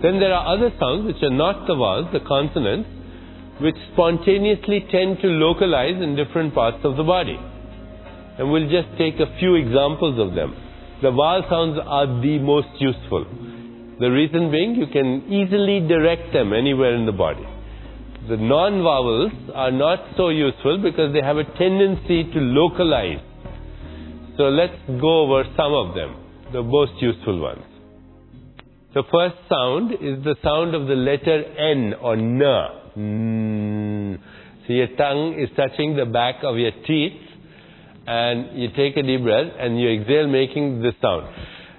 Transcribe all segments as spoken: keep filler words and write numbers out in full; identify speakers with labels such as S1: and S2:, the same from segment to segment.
S1: Then there are other sounds which are not the vowels, the consonants, which spontaneously tend to localize in different parts of the body. And we'll just take a few examples of them. The vowel sounds are the most useful. The reason being, you can easily direct them anywhere in the body. The non-vowels are not so useful because they have a tendency to localize. So let's go over some of them, the most useful ones. The first sound is the sound of the letter N or N. Mm. So your tongue is touching the back of your teeth, and you take a deep breath and you exhale, making this sound.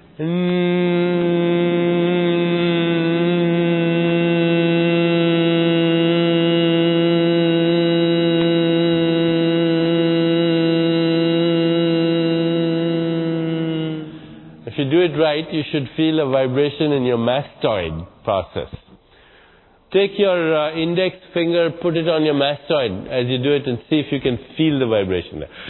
S1: If you do it right, you should feel a vibration in your mastoid process. Take your uh, index finger, put it on your mastoid as you do it, and see if you can feel the vibration there.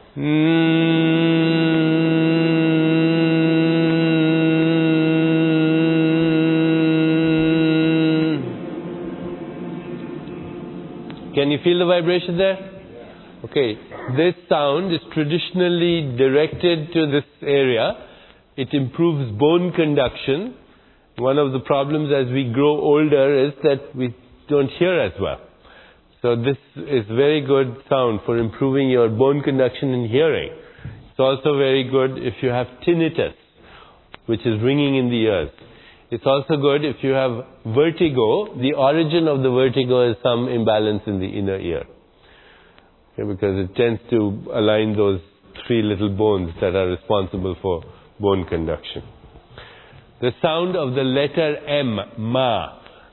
S1: Can you feel the vibration there? Okay, this sound is traditionally directed to this area. It improves bone conduction. One of the problems as we grow older is that we don't hear as well. So this is very good sound for improving your bone conduction and hearing. It's also very good if you have tinnitus, which is ringing in the ears. It's also good if you have vertigo. The origin of the vertigo is some imbalance in the inner ear. Okay, because it tends to align those three little bones that are responsible for bone conduction. The sound of the letter M, ma.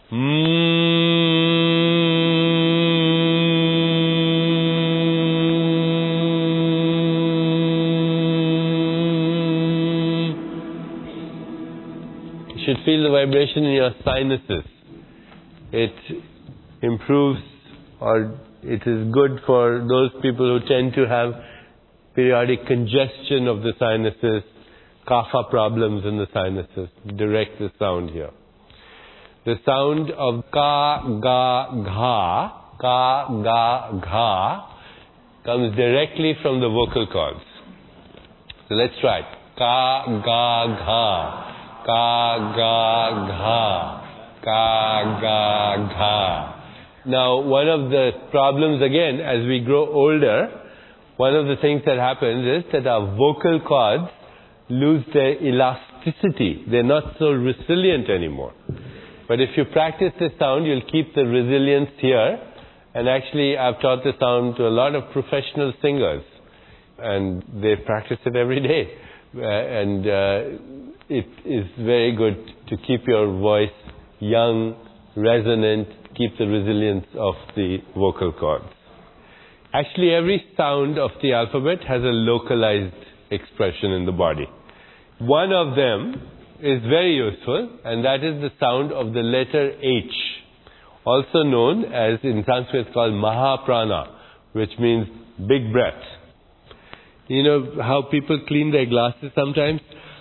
S1: You should feel the vibration in your sinuses. It improves, or it is good for those people who tend to have periodic congestion of the sinuses, kapha problems in the sinuses. Direct the sound here. The sound of ka, ga, gha, ka, ga, gha comes directly from the vocal cords. So let's try it. Ka, ga, gha, ka, ga, gha, ka, ga, gha. Now, one of the problems again, as we grow older, one of the things that happens is that our vocal cords lose their elasticity. They're not so resilient anymore. But if you practice this sound, you'll keep the resilience here. And actually, I've taught this sound to a lot of professional singers. And they practice it every day. Uh, and uh, it is very good to keep your voice young, resonant, keep the resilience of the vocal cords. Actually, every sound of the alphabet has a localized expression in the body. One of them is very useful, and that is the sound of the letter H, also known as in Sanskrit called Mahaprana, which means big breath. You know how people clean their glasses sometimes?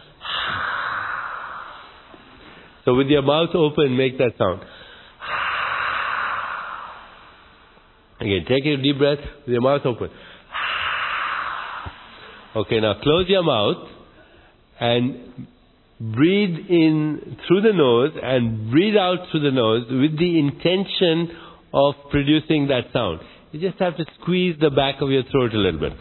S1: So with your mouth open, make that sound. Again, take a deep breath with your mouth open. Okay, now close your mouth and breathe in through the nose and breathe out through the nose with the intention of producing that sound. You just have to squeeze the back of your throat a little bit.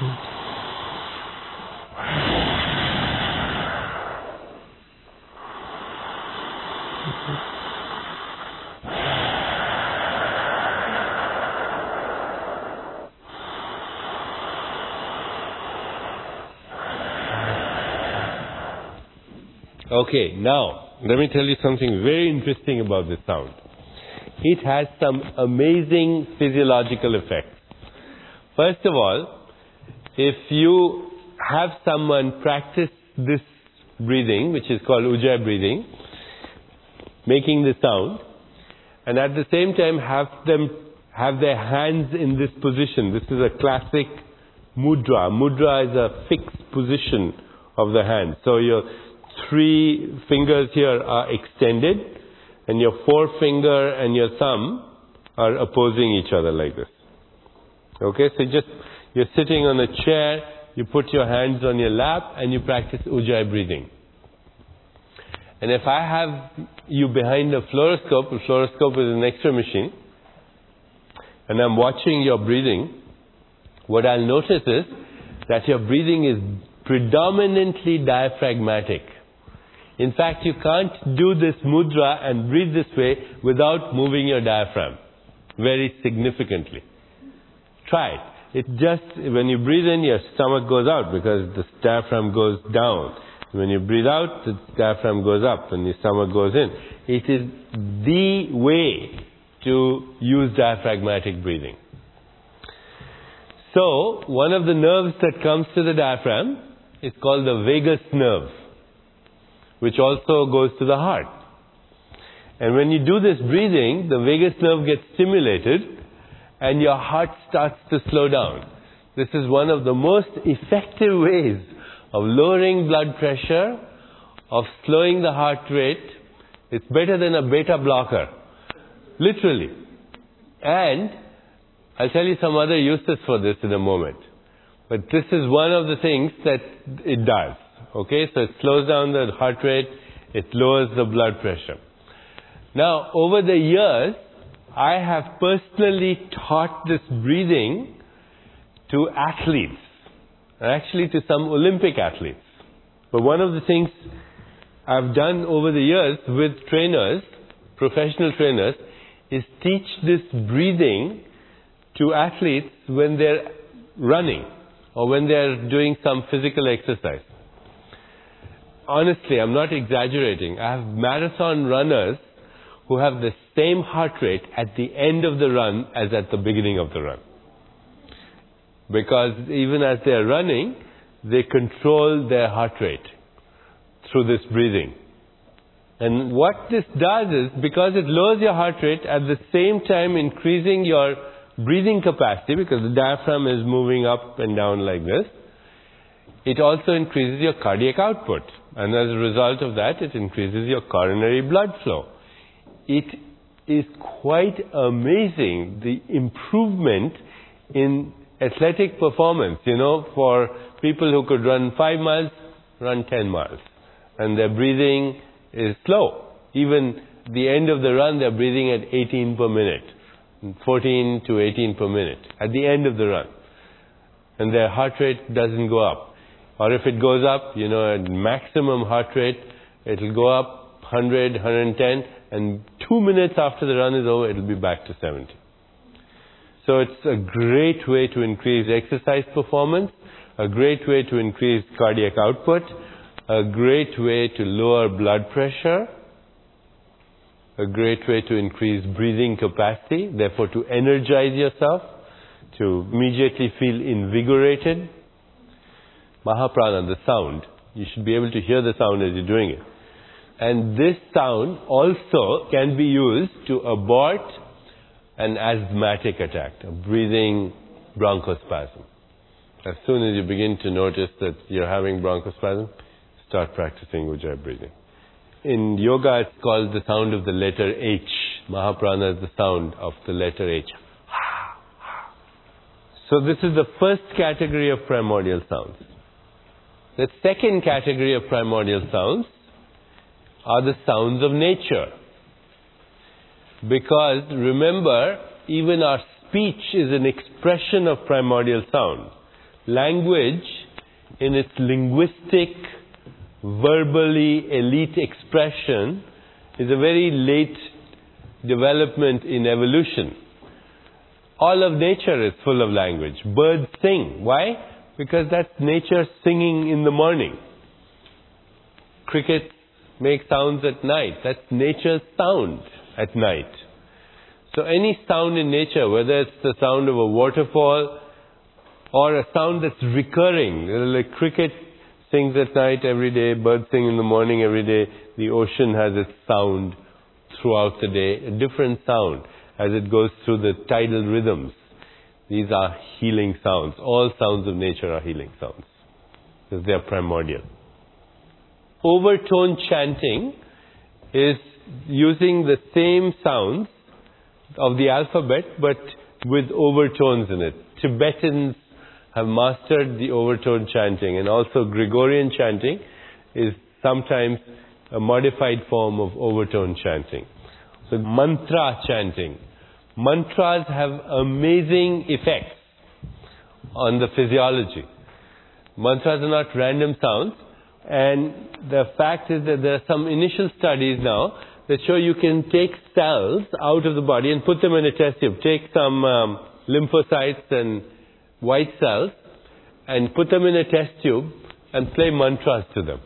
S1: Okay, now, let me tell you something very interesting about this sound. It has some amazing physiological effects. First of all, if you have someone practice this breathing, which is called Ujjayi breathing, making the sound, and at the same time have them have their hands in this position. This is a classic mudra. Mudra is a fixed position of the hand. So your three fingers here are extended and your forefinger and your thumb are opposing each other like this. Okay, so just, you're sitting on a chair, you put your hands on your lap and you practice Ujjayi breathing. And if I have you behind a fluoroscope, a fluoroscope is an X-ray machine, and I'm watching your breathing, what I'll notice is that your breathing is predominantly diaphragmatic. In fact, you can't do this mudra and breathe this way without moving your diaphragm very significantly. Try it. It just, when you breathe in, your stomach goes out because the diaphragm goes down. When you breathe out, the diaphragm goes up and the stomach goes in. It is the way to use diaphragmatic breathing. So, one of the nerves that comes to the diaphragm is called the vagus nerve, which also goes to the heart. And when you do this breathing, the vagus nerve gets stimulated and your heart starts to slow down. This is one of the most effective ways of lowering blood pressure, of slowing the heart rate. It's better than a beta blocker, literally. And I'll tell you some other uses for this in a moment. But this is one of the things that it does. Okay, so it slows down the heart rate, it lowers the blood pressure. Now, over the years, I have personally taught this breathing to athletes, actually to some Olympic athletes. But one of the things I've done over the years with trainers, professional trainers, is teach this breathing to athletes when they're running or when they're doing some physical exercise. Honestly, I'm not exaggerating. I have marathon runners who have the same heart rate at the end of the run as at the beginning of the run. Because even as they're running, they control their heart rate through this breathing. And what this does is, because it lowers your heart rate, at the same time increasing your breathing capacity, because the diaphragm is moving up and down like this, it also increases your cardiac output. And as a result of that, it increases your coronary blood flow. It is quite amazing, the improvement in athletic performance. You know, for people who could run five miles, run ten miles. And their breathing is slow. Even the end of the run, they're breathing at eighteen per minute. fourteen to eighteen per minute at the end of the run. And their heart rate doesn't go up. Or if it goes up, you know, at maximum heart rate, it'll go up one hundred, one hundred ten, and two minutes after the run is over, it'll be back to seventy. So it's a great way to increase exercise performance, a great way to increase cardiac output, a great way to lower blood pressure, a great way to increase breathing capacity, therefore to energize yourself, to immediately feel invigorated. Mahaprana, the sound. You should be able to hear the sound as you're doing it. And this sound also can be used to abort an asthmatic attack, a breathing bronchospasm. As soon as you begin to notice that you're having bronchospasm, start practicing Ujjayi breathing. In yoga, it's called the sound of the letter H. Mahaprana is the sound of the letter H. So this is the first category of primordial sounds. The second category of primordial sounds are the sounds of nature. Because remember, even our speech is an expression of primordial sound. Language, in its linguistic, verbally elite expression, is a very late development in evolution. All of nature is full of language. Birds sing. Why? Because that's nature singing in the morning. Crickets make sounds at night. That's nature's sound at night. So any sound in nature, whether it's the sound of a waterfall or a sound that's recurring, like cricket sings at night every day, birds sing in the morning every day, the ocean has its sound throughout the day, a different sound as it goes through the tidal rhythms. These are healing sounds. All sounds of nature are healing sounds because they are primordial. Overtone chanting is using the same sounds of the alphabet but with overtones in it. Tibetans have mastered the overtone chanting, and also Gregorian chanting is sometimes a modified form of overtone chanting. So mantra chanting. Mantras have amazing effects on the physiology. Mantras are not random sounds, and the fact is that there are some initial studies now that show you can take cells out of the body and put them in a test tube. Take some um, lymphocytes and white cells and put them in a test tube and play mantras to them.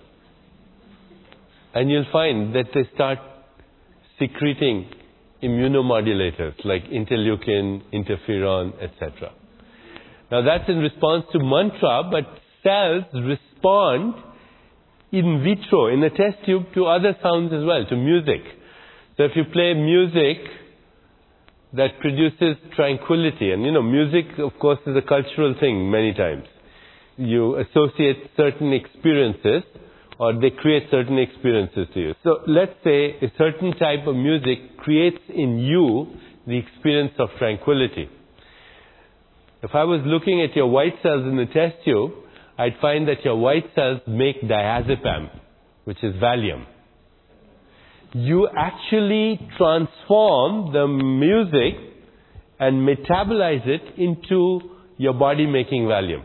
S1: And you'll find that they start secreting immunomodulators like interleukin, interferon, et cetera. Now that's in response to mantra, but cells respond in vitro, in a test tube, to other sounds as well, to music. So if you play music that produces tranquility, and you know, music of course is a cultural thing many times. You associate certain experiences, or they create certain experiences to you. So let's say a certain type of music creates in you the experience of tranquility. If I was looking at your white cells in the test tube, I'd find that your white cells make diazepam, which is Valium. You actually transform the music and metabolize it into your body making Valium,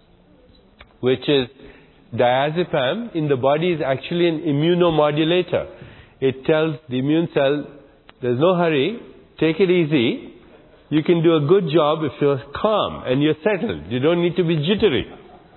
S1: which is diazepam in the body is actually an immunomodulator. It tells the immune cell, there's no hurry, take it easy. You can do a good job if you're calm and you're settled. You don't need to be jittery.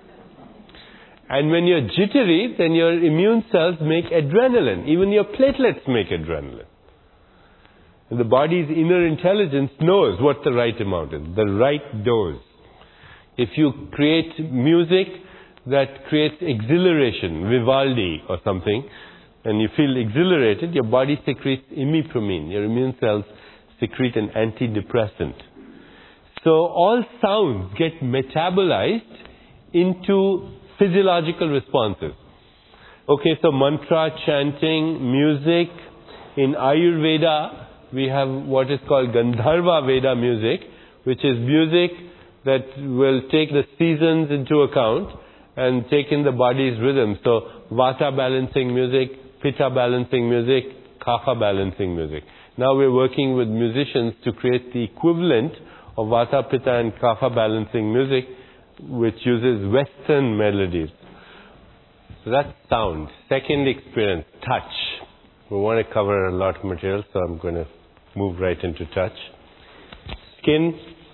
S1: And when you're jittery, then your immune cells make adrenaline. Even your platelets make adrenaline. And the body's inner intelligence knows what the right amount is, the right dose. If you create music that creates exhilaration, Vivaldi or something, and you feel exhilarated, your body secretes imipramine. Your immune cells secrete an antidepressant. So all sounds get metabolized into physiological responses. Okay, so mantra chanting, music. In Ayurveda, we have what is called Gandharva Veda music, which is music that will take the seasons into account and take in the body's rhythm. So Vata balancing music, Pitta balancing music, Kapha balancing music. Now we're working with musicians to create the equivalent of Vata, Pitta and Kapha balancing music, which uses Western melodies. So that's sound. Second experience, touch. We want to cover a lot of material, so I'm going to move right into touch. Skin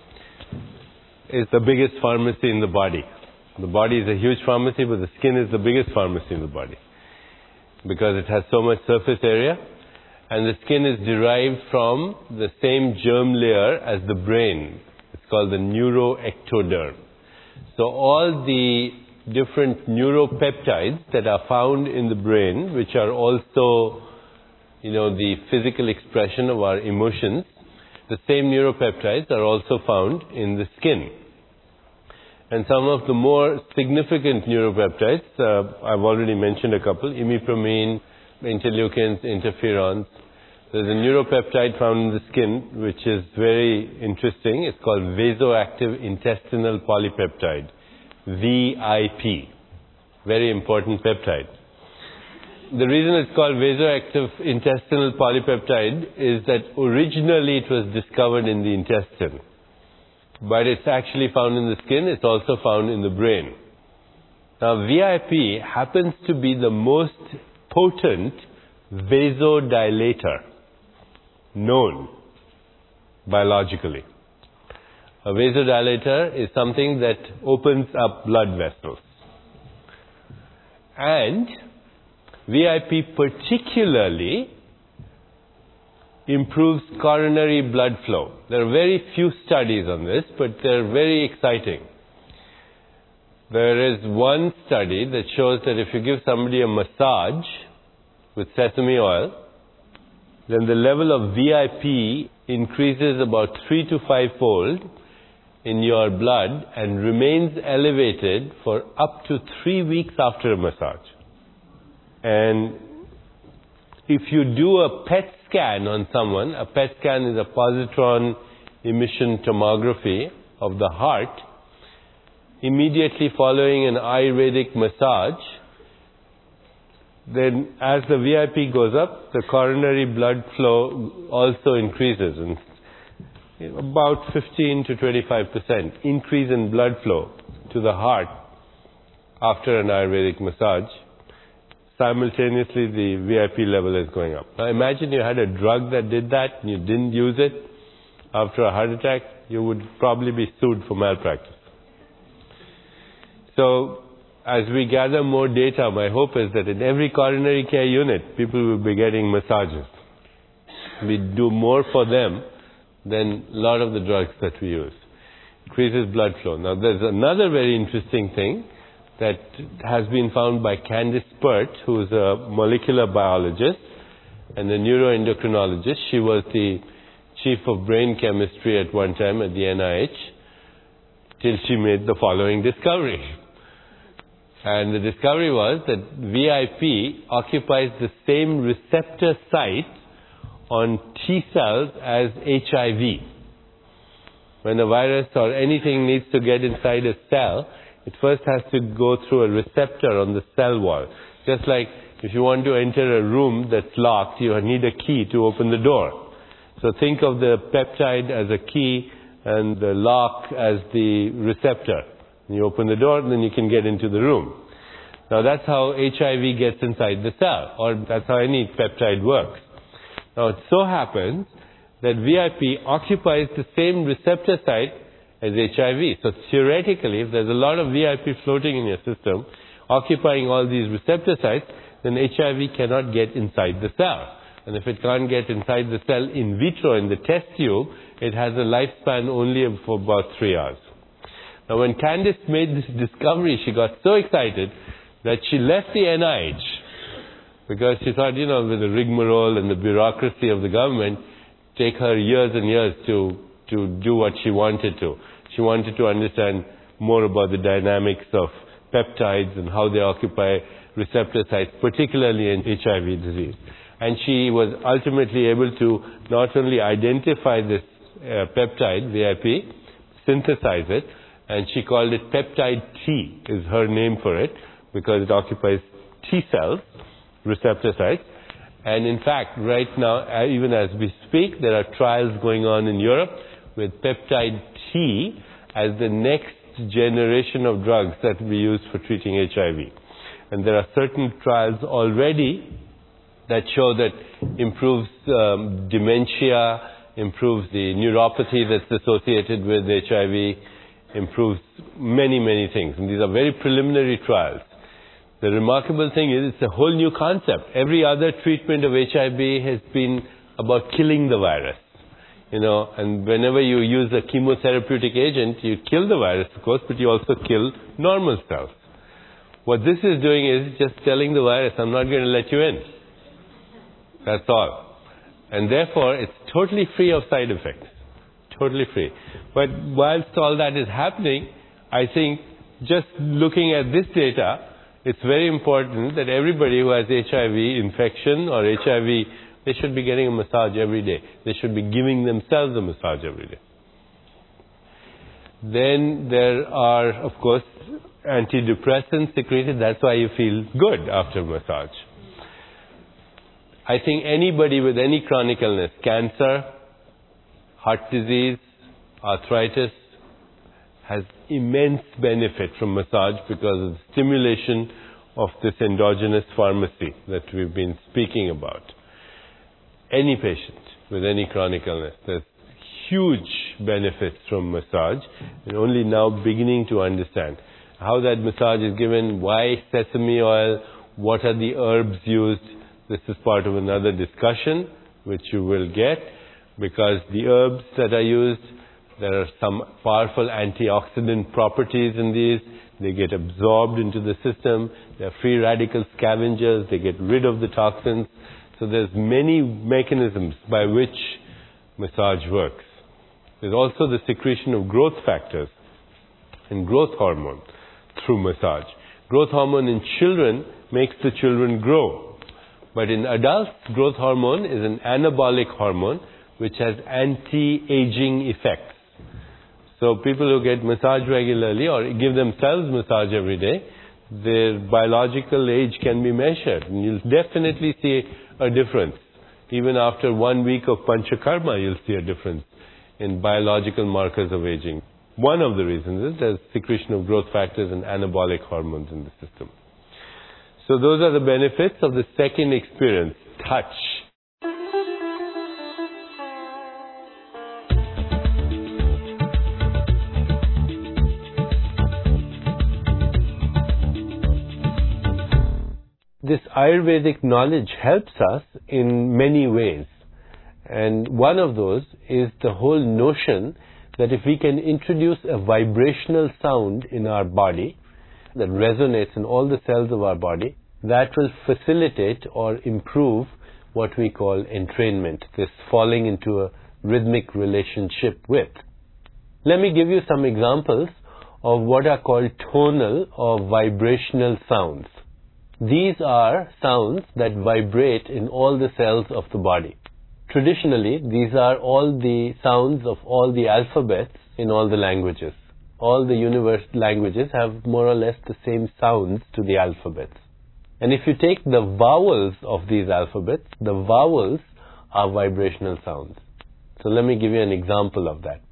S1: is the biggest pharmacy in the body. The body is a huge pharmacy, but the skin is the biggest pharmacy in the body because it has so much surface area, and the skin is derived from the same germ layer as the brain. It's called the neuroectoderm. So all the different neuropeptides that are found in the brain, which are also, you know, the physical expression of our emotions, the same neuropeptides are also found in the skin. And some of the more significant neuropeptides, uh, I've already mentioned a couple, imipramine, interleukins, interferons. There's a neuropeptide found in the skin which is very interesting. It's called vasoactive intestinal polypeptide, V I P. Very important peptide. The reason it's called vasoactive intestinal polypeptide is that originally it was discovered in the intestine. But it's actually found in the skin. It's also found in the brain. Now V I P happens to be the most potent vasodilator known biologically. A vasodilator is something that opens up blood vessels. And V I P particularly improves coronary blood flow. There are very few studies on this, but they're very exciting. There is one study that shows that if you give somebody a massage with sesame oil, then the level of V I P increases about three to five fold in your blood and remains elevated for up to three weeks after a massage. And if you do a P E T scan on someone, a P E T scan is a positron emission tomography of the heart, immediately following an Ayurvedic massage, then as the V I P goes up, the coronary blood flow also increases, and about fifteen to twenty-five percent increase in blood flow to the heart after an Ayurvedic massage. Simultaneously, the V I P level is going up. Now imagine you had a drug that did that and you didn't use it after a heart attack, you would probably be sued for malpractice. So, as we gather more data, my hope is that in every coronary care unit, people will be getting massages. We do more for them than a lot of the drugs that we use. Increases blood flow. Now, there's another very interesting thing that has been found by Candice Pert, who is a molecular biologist and a neuroendocrinologist. She was the chief of brain chemistry at one time at the N I H, till she made the following discovery. And the discovery was that V I P occupies the same receptor site on T cells as H I V. When a virus or anything needs to get inside a cell, it first has to go through a receptor on the cell wall. Just like if you want to enter a room that's locked, you need a key to open the door. So think of the peptide as a key and the lock as the receptor. You open the door, and then you can get into the room. Now that's how H I V gets inside the cell, or that's how any peptide works. Now it so happens that V I P occupies the same receptor site as H I V. So theoretically, if there's a lot of V I P floating in your system, occupying all these receptor sites, then H I V cannot get inside the cell. And if it can't get inside the cell in vitro, in the test tube, it has a lifespan only for about three hours. Now when Candice made this discovery, she got so excited that she left the N I H, because she thought, you know, with the rigmarole and the bureaucracy of the government, take her years and years to, to do what she wanted to. She wanted to understand more about the dynamics of peptides and how they occupy receptor sites, particularly in H I V disease. And she was ultimately able to not only identify this uh, peptide, V I P, synthesize it, and she called it peptide T, is her name for it, because it occupies T cells, receptor sites. And in fact, right now, even as we speak, there are trials going on in Europe with peptide T as the next generation of drugs that we use for treating H I V. And there are certain trials already that show that improves um, dementia, improves the neuropathy that's associated with H I V, improves many, many things. And these are very preliminary trials. The remarkable thing is it's a whole new concept. Every other treatment of H I V has been about killing the virus. You know, and whenever you use a chemotherapeutic agent, you kill the virus, of course, but you also kill normal cells. What this is doing is just telling the virus, I'm not going to let you in. That's all. And therefore, it's totally free of side effects. Totally free. But whilst all that is happening, I think just looking at this data, it's very important that everybody who has H I V infection or H I V, they should be getting a massage every day. They should be giving themselves a massage every day. Then there are, of course, antidepressants secreted. That's why you feel good after massage. I think anybody with any chronic illness, cancer, heart disease, arthritis, has immense benefit from massage because of the stimulation of this endogenous pharmacy that we've been speaking about. Any patient with any chronic illness, there's huge benefits from massage, and only now beginning to understand how that massage is given, why sesame oil, what are the herbs used. This is part of another discussion which you will get, because the herbs that are used, there are some powerful antioxidant properties in these. They get absorbed into the system. They're free radical scavengers. They get rid of the toxins. So there's many mechanisms by which massage works. There's also the secretion of growth factors and growth hormone through massage. Growth hormone in children makes the children grow. But in adults, growth hormone is an anabolic hormone which has anti-aging effects. So people who get massage regularly or give themselves massage every day, their biological age can be measured. And you'll definitely see a difference. Even after one week of Panchakarma, you'll see a difference in biological markers of aging. One of the reasons is there's secretion of growth factors and anabolic hormones in the system. So those are the benefits of the second experience, touch. This Ayurvedic knowledge helps us in many ways. And one of those is the whole notion that if we can introduce a vibrational sound in our body that resonates in all the cells of our body, that will facilitate or improve what we call entrainment, this falling into a rhythmic relationship with. Let me give you some examples of what are called tonal or vibrational sounds. These are sounds that vibrate in all the cells of the body. Traditionally, these are all the sounds of all the alphabets in all the languages. All the universe languages have more or less the same sounds to the alphabets. And if you take the vowels of these alphabets, the vowels are vibrational sounds. So let me give you an example of that.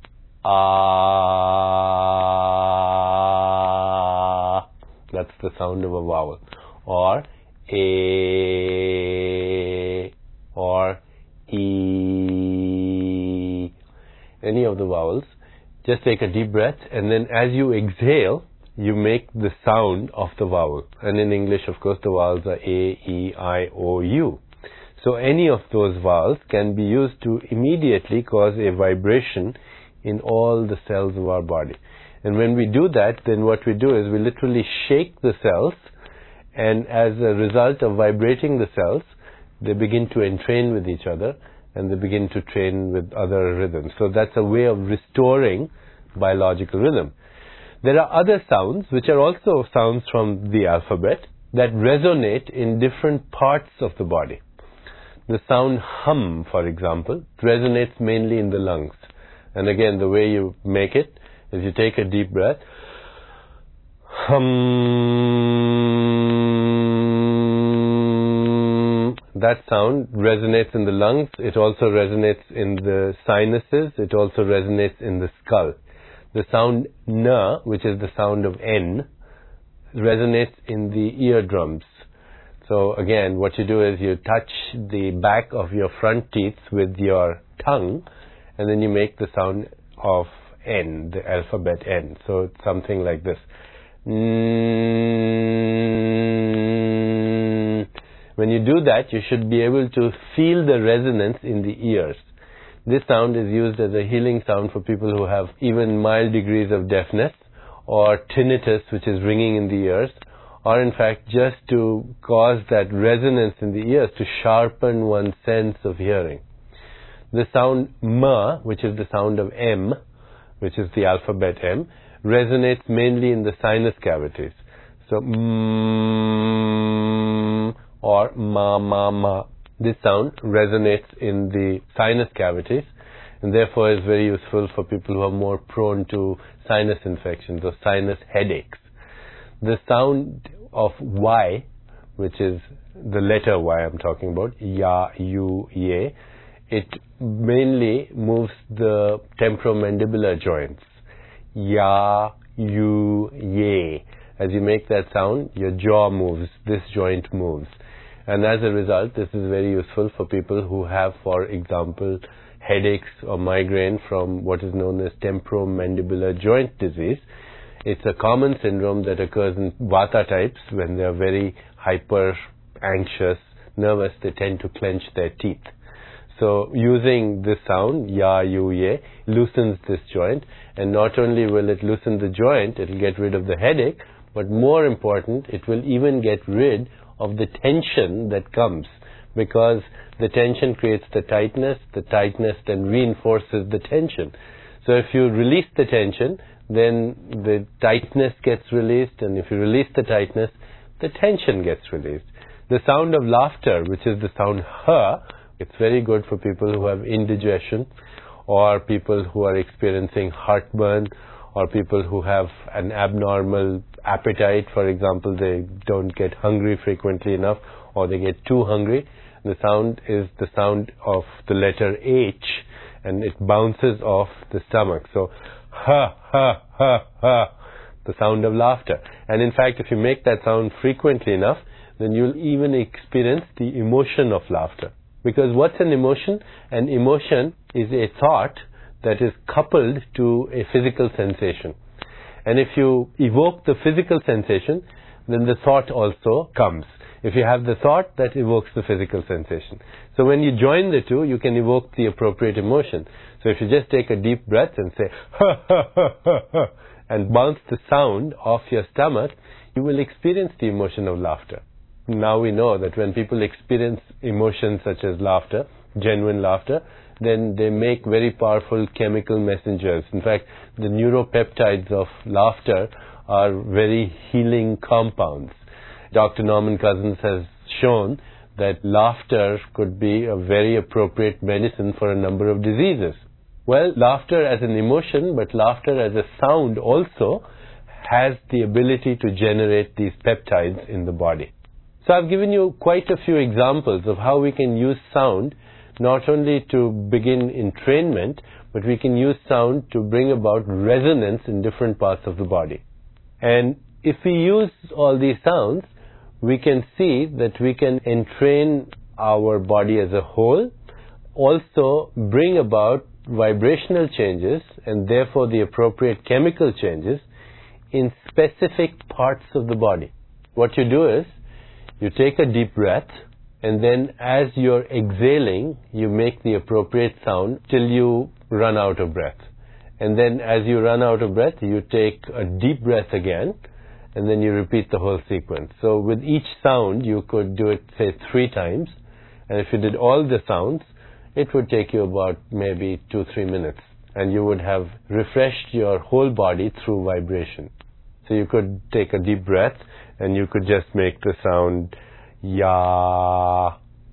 S1: Ah, that's the sound of a vowel. Or A, or E, any of the vowels. Just take a deep breath, and then as you exhale, you make the sound of the vowel. And in English, of course, the vowels are A, E, I, O, U. So any of those vowels can be used to immediately cause a vibration in all the cells of our body. And when we do that, then what we do is we literally shake the cells, and as a result of vibrating the cells, they begin to entrain with each other, and they begin to train with other rhythms. So that's a way of restoring biological rhythm. There are other sounds, which are also sounds from the alphabet, that resonate in different parts of the body. The sound hum, for example, resonates mainly in the lungs. And again, the way you make it is you take a deep breath, hum. That sound resonates in the lungs. It also resonates in the sinuses. It also resonates in the skull. The sound na, which is the sound of N, resonates in the eardrums. So again, what you do is you touch the back of your front teeth with your tongue, and then you make the sound of N, the alphabet N. So it's something like this. Mm. When you do that, you should be able to feel the resonance in the ears. This sound is used as a healing sound for people who have even mild degrees of deafness or tinnitus, which is ringing in the ears, or in fact just to cause that resonance in the ears to sharpen one's sense of hearing. The sound ma, which is the sound of M, which is the alphabet M, resonates mainly in the sinus cavities. So mm, or ma ma ma. This sound resonates in the sinus cavities, and therefore is very useful for people who are more prone to sinus infections or sinus headaches. The sound of Y, which is the letter Y I'm talking about, ya, you, ye, it mainly moves the temporomandibular joints. Ya, you, ye. As you make that sound, your jaw moves, this joint moves. And as a result, this is very useful for people who have, for example, headaches or migraine from what is known as temporomandibular joint disease. It's a common syndrome that occurs in Vata types. When they are very hyper, anxious, nervous, they tend to clench their teeth. So using this sound, ya, you, ye, loosens this joint. And not only will it loosen the joint, it will get rid of the headache, but more important, it will even get rid of the tension that comes, because the tension creates the tightness, the tightness then reinforces the tension. So if you release the tension, then the tightness gets released, and if you release the tightness, the tension gets released. The sound of laughter, which is the sound ha, it's very good for people who have indigestion, or people who are experiencing heartburn, or people who have an abnormal appetite. For example, they don't get hungry frequently enough, or they get too hungry. The sound is the sound of the letter H, and it bounces off the stomach. So, ha, ha, ha, ha, the sound of laughter. And in fact, if you make that sound frequently enough, then you'll even experience the emotion of laughter. Because what's an emotion? An emotion is a thought that is coupled to a physical sensation. And if you evoke the physical sensation, then the thought also comes. If you have the thought, that evokes the physical sensation. So when you join the two, you can evoke the appropriate emotion. So if you just take a deep breath and say, ha, ha, ha, ha, ha, and bounce the sound off your stomach, you will experience the emotion of laughter. Now we know that when people experience emotions such as laughter, genuine laughter, then they make very powerful chemical messengers. In fact, the neuropeptides of laughter are very healing compounds. Doctor Norman Cousins has shown that laughter could be a very appropriate medicine for a number of diseases. Well, laughter as an emotion, but laughter as a sound also has the ability to generate these peptides in the body. So I've given you quite a few examples of how we can use sound not only to begin entrainment, but we can use sound to bring about resonance in different parts of the body. And if we use all these sounds, we can see that we can entrain our body as a whole, also bring about vibrational changes and therefore the appropriate chemical changes in specific parts of the body. What you do is, you take a deep breath, and then as you're exhaling, you make the appropriate sound till you run out of breath. And then as you run out of breath, you take a deep breath again, and then you repeat the whole sequence. So with each sound, you could do it, say, three times. And if you did all the sounds, it would take you about maybe two, three minutes. And you would have refreshed your whole body through vibration. So you could take a deep breath, and you could just make the sound ya,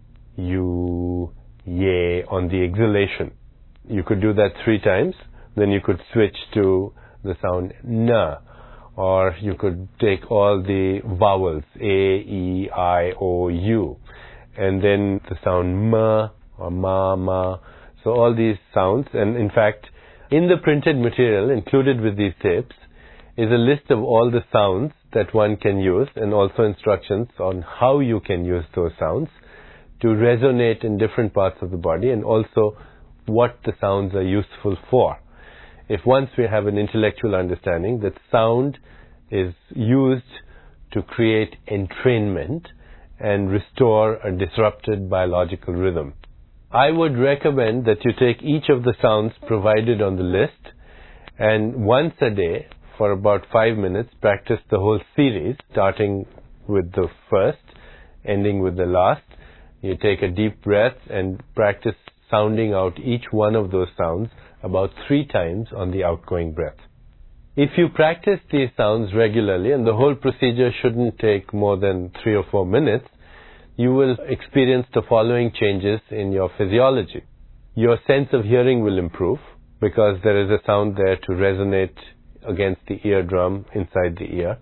S1: you, ye on the exhalation. You could do that three times. Then you could switch to the sound na. Or you could take all the vowels, A, E, I, O, U. And then the sound ma or ma, ma. So all these sounds. And in fact, in the printed material included with these tapes is a list of all the sounds that one can use, and also instructions on how you can use those sounds to resonate in different parts of the body, and also what the sounds are useful for. If once we have an intellectual understanding that sound is used to create entrainment and restore a disrupted biological rhythm. I would recommend that you take each of the sounds provided on the list, and once a day, for about five minutes, practice the whole series, starting with the first, ending with the last. You take a deep breath and practice sounding out each one of those sounds about three times on the outgoing breath. If you practice these sounds regularly, and the whole procedure shouldn't take more than three or four minutes, you will experience the following changes in your physiology. Your sense of hearing will improve because there is a sound there to resonate against the eardrum inside the ear.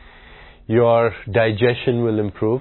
S1: Your digestion will improve.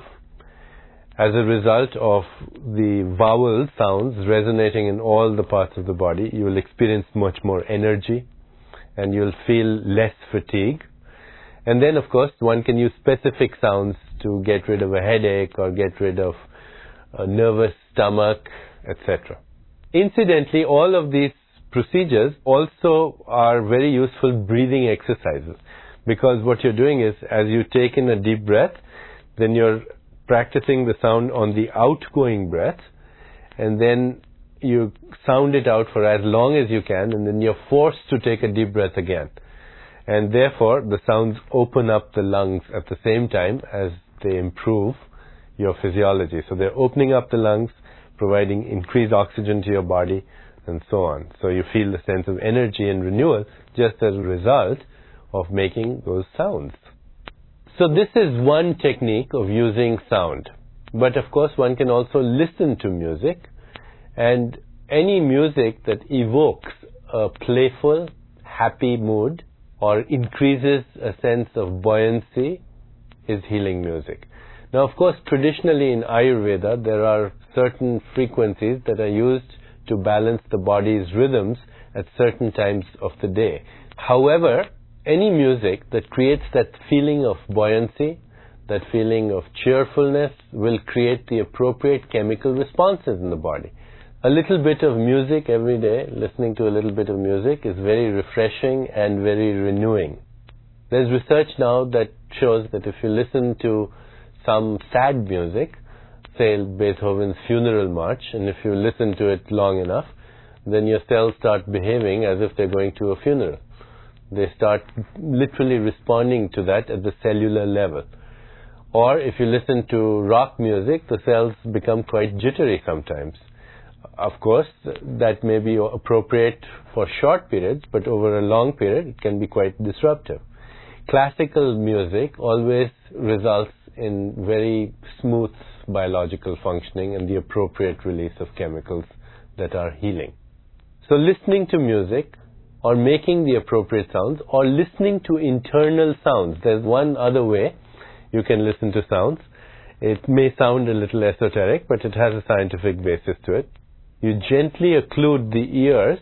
S1: As a result of the vowel sounds resonating in all the parts of the body, you will experience much more energy and you'll feel less fatigue. And then, of course, one can use specific sounds to get rid of a headache or get rid of a nervous stomach, et cetera. Incidentally, all of these procedures also are very useful breathing exercises, because what you're doing is, as you take in a deep breath, then you're practicing the sound on the outgoing breath, and then you sound it out for as long as you can, and then you're forced to take a deep breath again. And therefore, the sounds open up the lungs at the same time as they improve your physiology. So they're opening up the lungs, providing increased oxygen to your body, and so on. So you feel a sense of energy and renewal just as a result of making those sounds. So this is one technique of using sound. But of course, one can also listen to music, and any music that evokes a playful, happy mood or increases a sense of buoyancy is healing music. Now, of course, traditionally in Ayurveda, there are certain frequencies that are used to balance the body's rhythms at certain times of the day. However, any music that creates that feeling of buoyancy, that feeling of cheerfulness, will create the appropriate chemical responses in the body. A little bit of music every day, listening to a little bit of music, is very refreshing and very renewing. There's research now that shows that if you listen to some sad music, say Beethoven's Funeral March, and if you listen to it long enough, then your cells start behaving as if they're going to a funeral. They start literally responding to that at the cellular level. Or if you listen to rock music, the cells become quite jittery sometimes. Of course, that may be appropriate for short periods, but over a long period, it can be quite disruptive. Classical music always results in very smooth biological functioning and the appropriate release of chemicals that are healing. So listening to music, or making the appropriate sounds, or listening to internal sounds. There's one other way you can listen to sounds. It may sound a little esoteric, but it has a scientific basis to it. You gently occlude the ears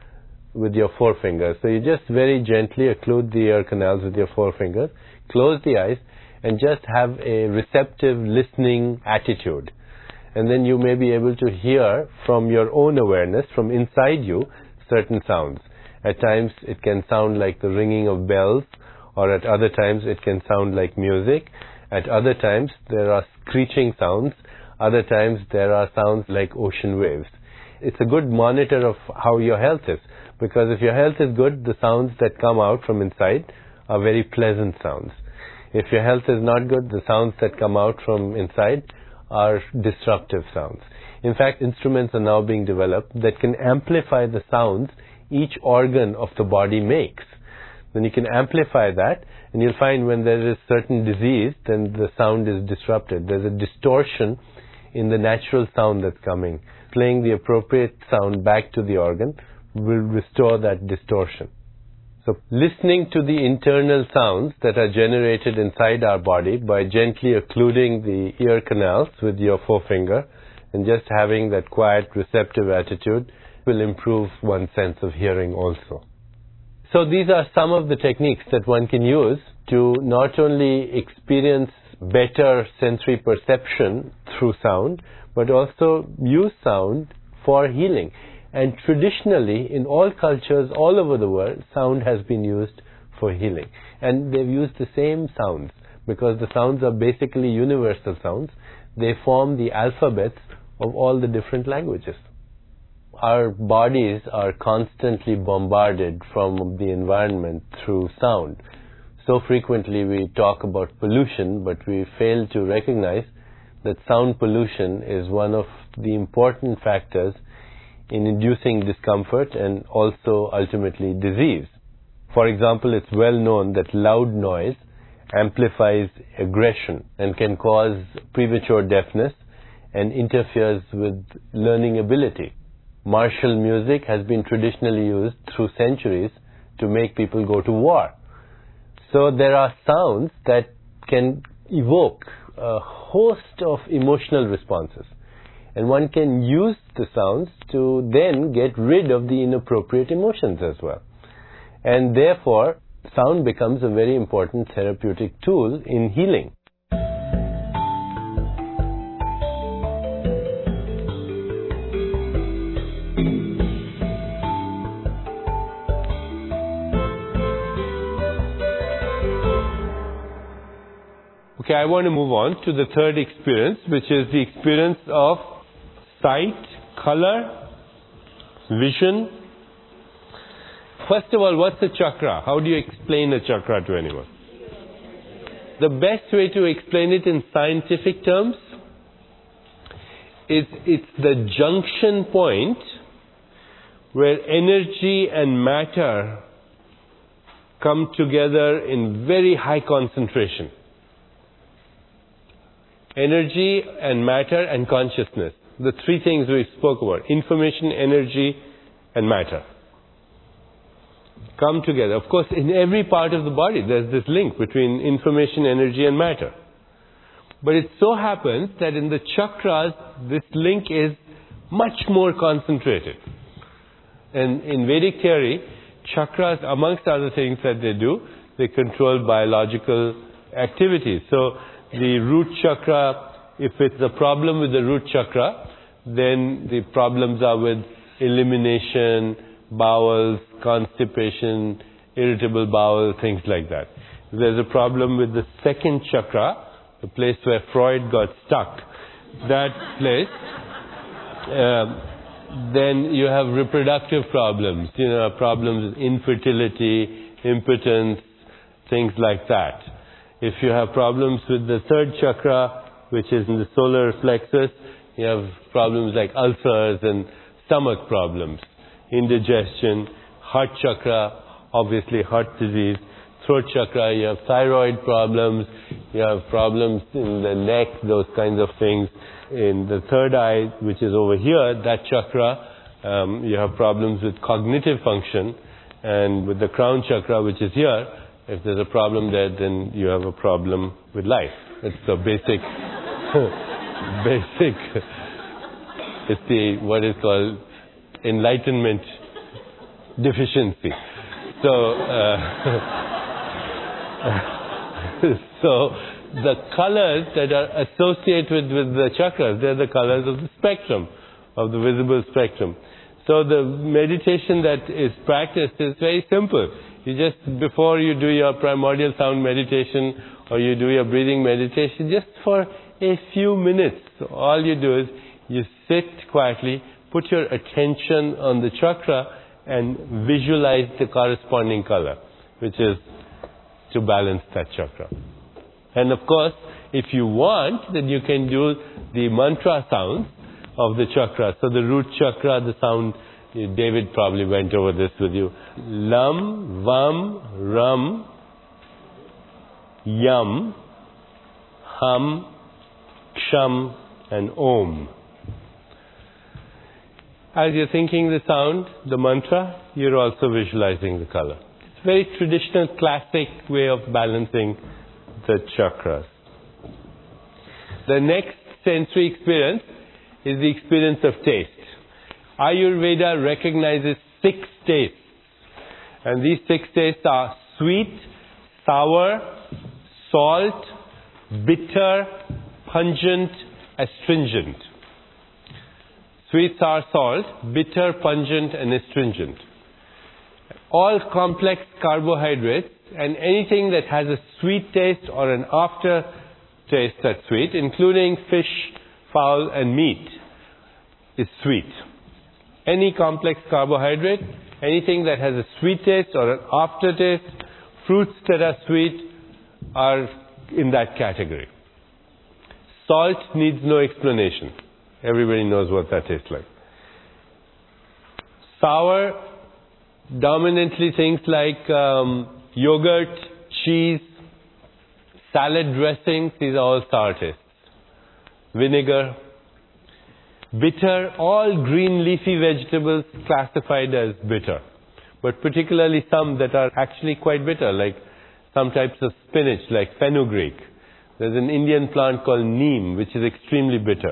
S1: with your forefingers. So you just very gently occlude the ear canals with your forefingers, close the eyes, and just have a receptive listening attitude. And then you may be able to hear from your own awareness, from inside you, certain sounds. At times it can sound like the ringing of bells, or at other times it can sound like music. At other times there are screeching sounds. Other times there are sounds like ocean waves. It's a good monitor of how your health is, because if your health is good, the sounds that come out from inside are very pleasant sounds. If your health is not good, the sounds that come out from inside are disruptive sounds. In fact, instruments are now being developed that can amplify the sounds each organ of the body makes. Then you can amplify that, and you'll find when there is certain disease, then the sound is disrupted. There's a distortion in the natural sound that's coming. Playing the appropriate sound back to the organ will restore that distortion. So listening to the internal sounds that are generated inside our body by gently occluding the ear canals with your forefinger and just having that quiet receptive attitude will improve one's sense of hearing also. So these are some of the techniques that one can use to not only experience better sensory perception through sound, but also use sound for healing. And traditionally, in all cultures all over the world, sound has been used for healing. And they've used the same sounds, because the sounds are basically universal sounds. They form the alphabets of all the different languages. Our bodies are constantly bombarded from the environment through sound. So frequently we talk about pollution, but we fail to recognize that sound pollution is one of the important factors in inducing discomfort and also ultimately disease. For example, it's well known that loud noise amplifies aggression and can cause premature deafness and interferes with learning ability. Martial music has been traditionally used through centuries to make people go to war. So there are sounds that can evoke a host of emotional responses. And one can use the sounds to then get rid of the inappropriate emotions as well. And therefore, sound becomes a very important therapeutic tool in healing. Okay, I want to move on to the third experience, which is the experience of sight, color, vision. First of all, what's a chakra? How do you explain a chakra to anyone? The best way to explain it in scientific terms is it's the junction point where energy and matter come together in very high concentration. energy and matter and consciousness. The three things we spoke about. Information, energy, and matter come together. Of course, in every part of the body, there's this link between information, energy, and matter. But it so happens that in the chakras, this link is much more concentrated. And in Vedic theory, chakras, amongst other things that they do, they control biological activities. So the root chakra, if it's a problem with the root chakra, then the problems are with elimination, bowels, constipation, irritable bowel, things like that. If there's a problem with the second chakra, the place where Freud got stuck, that place, uh, then you have reproductive problems, you know, problems with infertility, impotence, things like that. If you have problems with the third chakra, which is in the solar plexus, you have problems like ulcers and stomach problems, indigestion. Heart chakra, obviously heart disease. Throat chakra, you have thyroid problems, you have problems in the neck, those kinds of things. In the third eye, which is over here, that chakra, um, you have problems with cognitive function. And with the crown chakra, which is here, if there's a problem there, then you have a problem with life. It's the basic, basic, it's the, what is called enlightenment deficiency. So, uh, so the colors that are associated with the chakras, they're the colors of the spectrum, of the visible spectrum. So the meditation that is practiced is very simple. You just, before you do your primordial sound meditation or you do your breathing meditation, just for a few minutes, all you do is you sit quietly, put your attention on the chakra and visualize the corresponding color, which is to balance that chakra. And of course, if you want, then you can do the mantra sounds of the chakra. So the root chakra, the sound, David probably went over this with you. Lam, Vam, Ram, Yam, Hum, Ksham, and Om. As you're thinking the sound, the mantra, you're also visualizing the color. It's a very traditional, classic way of balancing the chakras. The next sensory experience is the experience of taste. Ayurveda recognizes six tastes. And these six tastes are sweet, sour, salt, bitter, pungent, astringent. Sweet, sour, salt, bitter, pungent, and astringent. All complex carbohydrates and anything that has a sweet taste or an after taste that's sweet, including fish, fowl, and meat, is sweet. Any complex carbohydrate, anything that has a sweet taste or an aftertaste, fruits that are sweet are in that category. Salt needs no explanation. Everybody knows what that tastes like. Sour, dominantly things like um, yogurt, cheese, salad dressings, these are all sour tastes. Vinegar. Bitter, all green leafy vegetables classified as bitter. But particularly some that are actually quite bitter, like some types of spinach, like fenugreek. There's an Indian plant called neem, which is extremely bitter.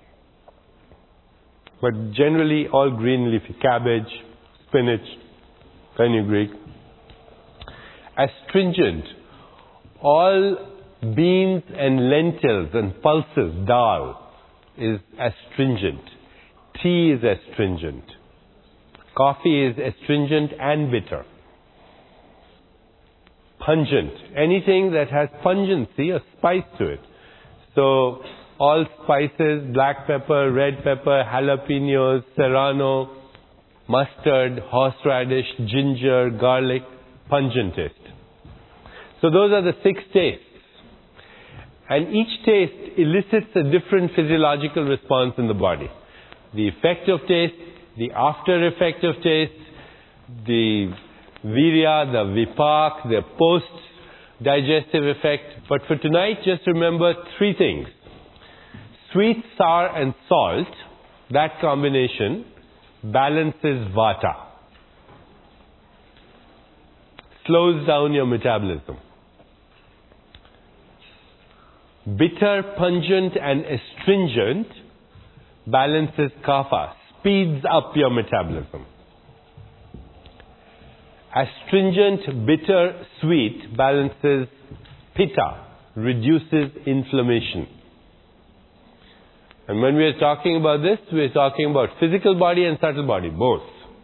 S1: But generally all green leafy, cabbage, spinach, fenugreek. Astringent, all beans and lentils and pulses, dal, is astringent. Tea is astringent. Coffee is astringent and bitter. Pungent, anything that has pungency or spice to it. So all spices, black pepper, red pepper, jalapenos, serrano, mustard, horseradish, ginger, garlic, pungent taste. So those are the six tastes. And each taste elicits a different physiological response in the body. The effect of taste, the after effect of taste, the virya, the vipak, the post-digestive effect. But for tonight, just remember three things. sweet, sour and salt, that combination balances Vata. Slows down your metabolism. Bitter, pungent and astringent balances Kapha, speeds up your metabolism. Astringent, bitter, sweet balances Pitta, reduces inflammation. And when we are talking about this, we are talking about physical body and subtle body, both.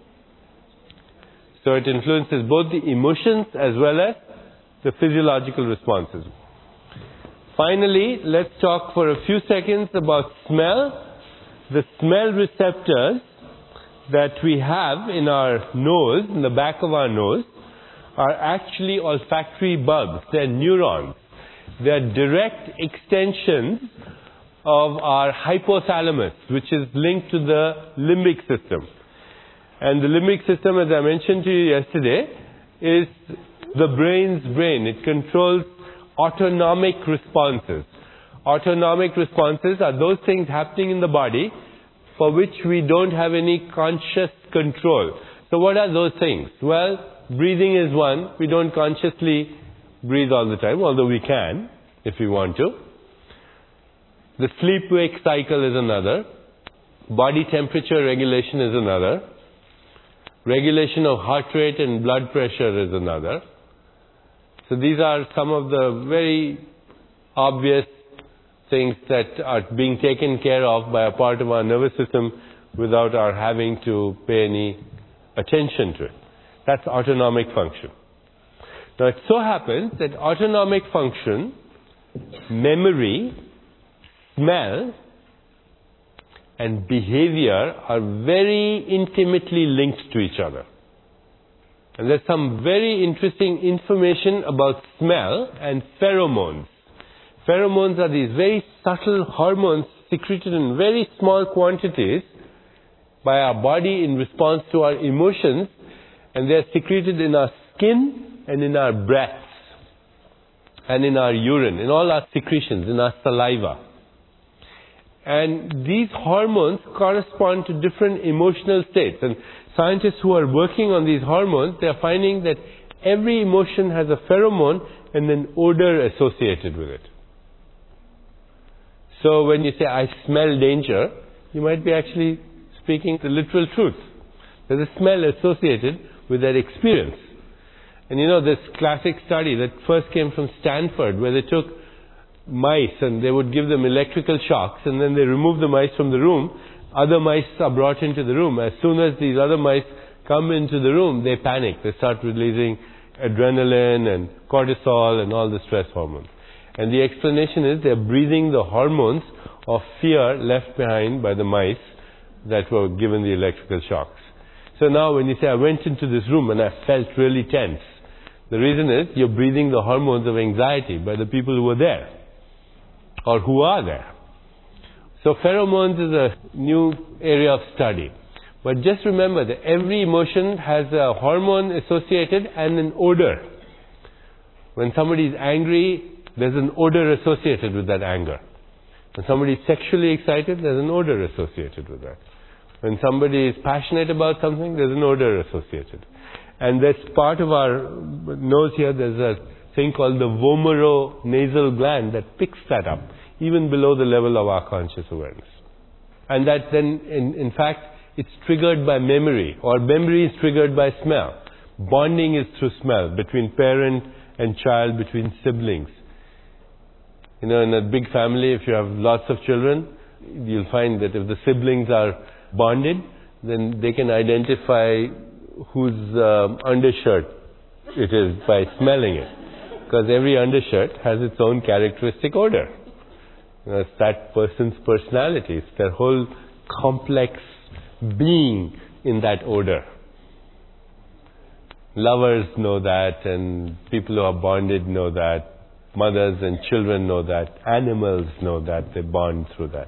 S1: So it influences both the emotions as well as the physiological responses. Finally, let's talk for a few seconds about smell. The smell receptors that we have in our nose, in the back of our nose, are actually olfactory bulbs. They're neurons. They're direct extensions of our hypothalamus, which is linked to the limbic system. And the limbic system, as I mentioned to you yesterday, is the brain's brain. It controls autonomic responses. Autonomic responses are those things happening in the body for which we don't have any conscious control. So what are those things? Well, breathing is one. We don't consciously breathe all the time, although we can if we want to. The sleep-wake cycle is another. Body temperature regulation is another. Regulation of heart rate and blood pressure is another. So these are some of the very obvious things that are being taken care of by a part of our nervous system without our having to pay any attention to it. That's autonomic function. Now it so happens that autonomic function, memory, smell, and behavior are very intimately linked to each other. And there's some very interesting information about smell and pheromones. Pheromones are these very subtle hormones secreted in very small quantities by our body in response to our emotions, and they're secreted in our skin and in our breaths and in our urine, in all our secretions, in our saliva. And these hormones correspond to different emotional states. And scientists who are working on these hormones, they are finding that every emotion has a pheromone and an odor associated with it. So when you say, I smell danger, you might be actually speaking the literal truth. There's a smell associated with that experience. And you know, this classic study that first came from Stanford, where they took mice and they would give them electrical shocks, and then they remove the mice from the room. Other mice are brought into the room. As soon as these other mice come into the room, they panic. They start releasing adrenaline and cortisol and all the stress hormones. And the explanation is they're breathing the hormones of fear left behind by the mice that were given the electrical shocks. So now when you say, I went into this room and I felt really tense, the reason is you're breathing the hormones of anxiety by the people who were there or who are there. So pheromones is a new area of study. But just remember that every emotion has a hormone associated and an odor. When somebody is angry, there's an odor associated with that anger. When somebody is sexually excited, there's an odor associated with that. When somebody is passionate about something, there's an odor associated. And that's part of our nose here. There's a thing called the vomeronasal gland that picks that up, even below the level of our conscious awareness. And that then, in, in fact, it's triggered by memory, or memory is triggered by smell. Bonding is through smell, between parent and child, between siblings. You know, in a big family, if you have lots of children, you'll find that if the siblings are bonded, then they can identify whose um, undershirt it is by smelling it. Because every undershirt has its own characteristic odor. You know, it's that person's personality. It's their whole complex being in that odor. Lovers know that, and people who are bonded know that. Mothers and children know that. Animals know that. They bond through that.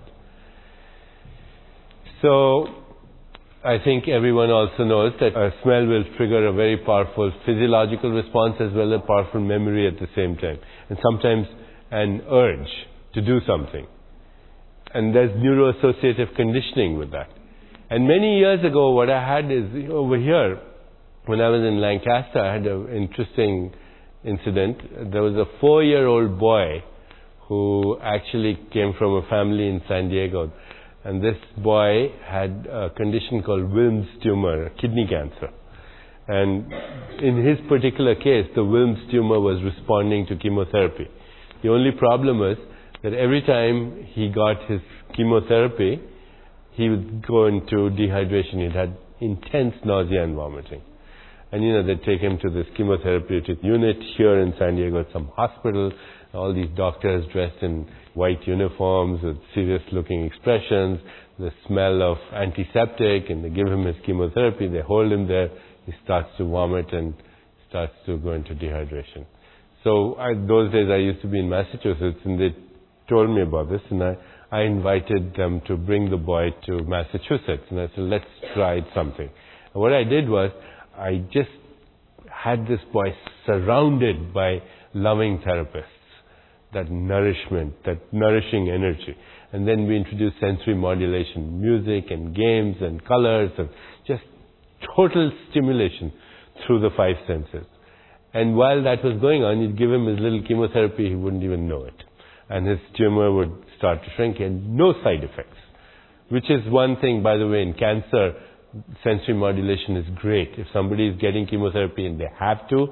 S1: So, I think everyone also knows that a smell will trigger a very powerful physiological response as well as a powerful memory at the same time. And sometimes an urge to do something. and there's neuroassociative conditioning with that. And many years ago, what I had is over here, when I was in Lancaster, I had an interesting incident. There was a four-year-old boy who actually came from a family in San Diego. And this boy had a condition called Wilms tumor, kidney cancer. And in his particular case, the Wilms tumor was responding to chemotherapy. The only problem was that every time he got his chemotherapy, he would go into dehydration. He had intense nausea and vomiting. And, you know, they'd take him to this chemotherapeutic unit here in San Diego at some hospital. All these doctors dressed in white uniforms with serious-looking expressions, the smell of antiseptic, and they give him his chemotherapy. They hold him there. He starts to vomit and starts to go into dehydration. So I, those days I used to be in Massachusetts, and they told me about this, and I, I invited them to bring the boy to Massachusetts. And I said, let's try something. And what I did was, I just had this boy surrounded by loving therapists, that nourishment, that nourishing energy. And then we introduced sensory modulation, music and games and colors and just total stimulation through the five senses. And while that was going on, you'd give him his little chemotherapy, he wouldn't even know it. And his tumor would start to shrink and no side effects. Which is one thing, by the way, in cancer, sensory modulation is great. If somebody is getting chemotherapy and they have to,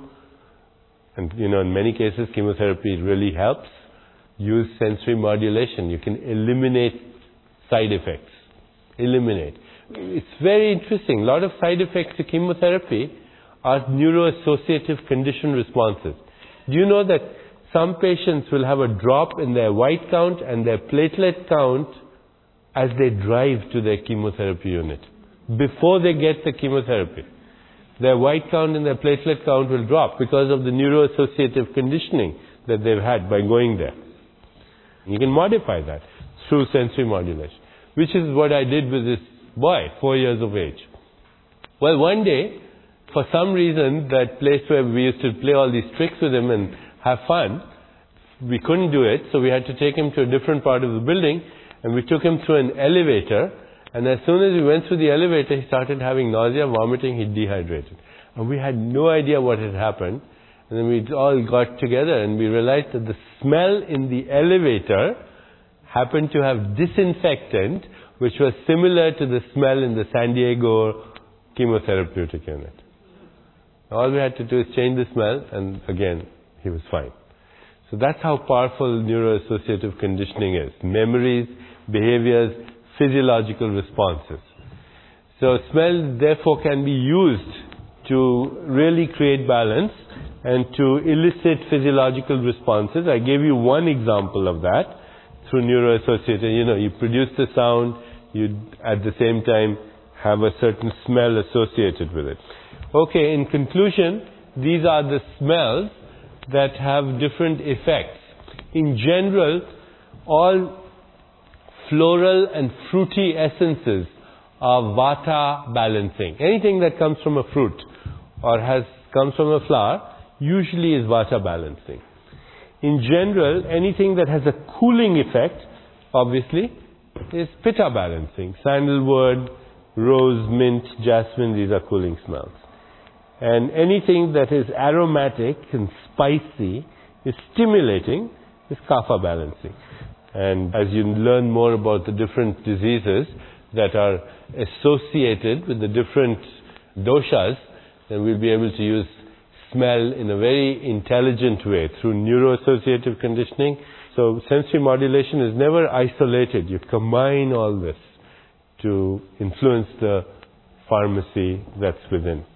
S1: and you know, in many cases chemotherapy really helps, use sensory modulation. You can eliminate side effects. Eliminate. It's very interesting. A lot of side effects to chemotherapy are neuroassociative condition responses. Do you know that some patients will have a drop in their white count and their platelet count as they drive to their chemotherapy unit? Before they get the chemotherapy, their white count and their platelet count will drop because of the neuroassociative conditioning that they've had by going there. You can modify that through sensory modulation, which is what I did with this boy, four years of age. Well, one day, for some reason, that place where we used to play all these tricks with him and have fun, we couldn't do it, so we had to take him to a different part of the building, and we took him through an elevator. And as soon as we went through the elevator, he started having nausea, vomiting, he dehydrated. And we had no idea what had happened. And then we all got together and we realized that the smell in the elevator happened to have disinfectant, which was similar to the smell in the San Diego chemotherapeutic unit. All we had to do is change the smell, and again, he was fine. So that's how powerful neuroassociative conditioning is. Memories, behaviors, physiological responses. So smell therefore can be used to really create balance and to elicit physiological responses. I gave you one example of that through neuroassociated. You know, you produce the sound, you at the same time have a certain smell associated with it. Okay, in conclusion, these are the smells that have different effects. In general, all floral and fruity essences are vata balancing. Anything that comes from a fruit or has comes from a flower usually is vata balancing. In general, anything that has a cooling effect, obviously, is pitta balancing. Sandalwood, rose, mint, jasmine, these are cooling smells. And anything that is aromatic and spicy is stimulating, is kapha balancing. And as you learn more about the different diseases that are associated with the different doshas, then we'll be able to use smell in a very intelligent way through neuroassociative conditioning. So sensory modulation is never isolated. You combine all this to influence the pharmacy that's within.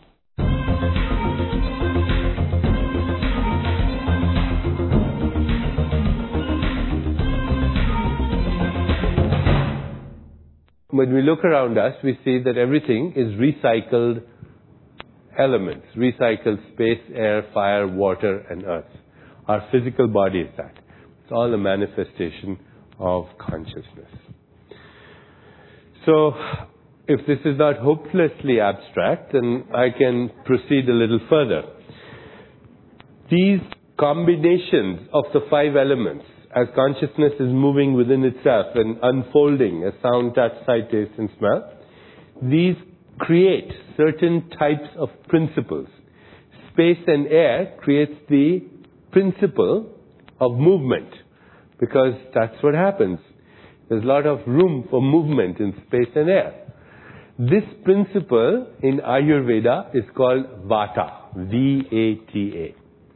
S1: When we look around us, we see that everything is recycled elements, recycled space, air, fire, water, and earth. Our physical body is that. It's all a manifestation of consciousness. So, if this is not hopelessly abstract, then I can proceed a little further. These combinations of the five elements as consciousness is moving within itself and unfolding as sound, touch, sight, taste and smell, these create certain types of principles. Space and air creates the principle of movement, because that's what happens. There's a lot of room for movement in space and air. This principle in Ayurveda is called Vata, V A T A.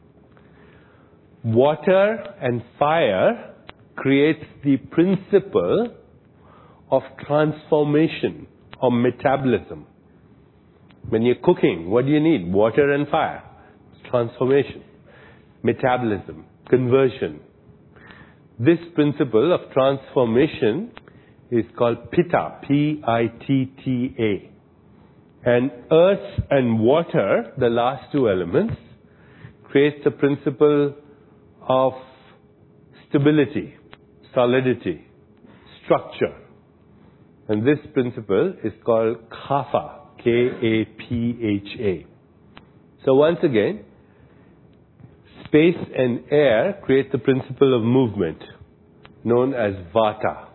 S1: Water and fire creates the principle of transformation or metabolism. When you're cooking, what do you need? Water and fire. It's transformation, metabolism, conversion. This principle of transformation is called Pitta, P I T T A. And earth and water, the last two elements, creates the principle of stability, solidity, structure. And this principle is called Kapha, K A P H A. So once again, space and air create the principle of movement, known as Vata.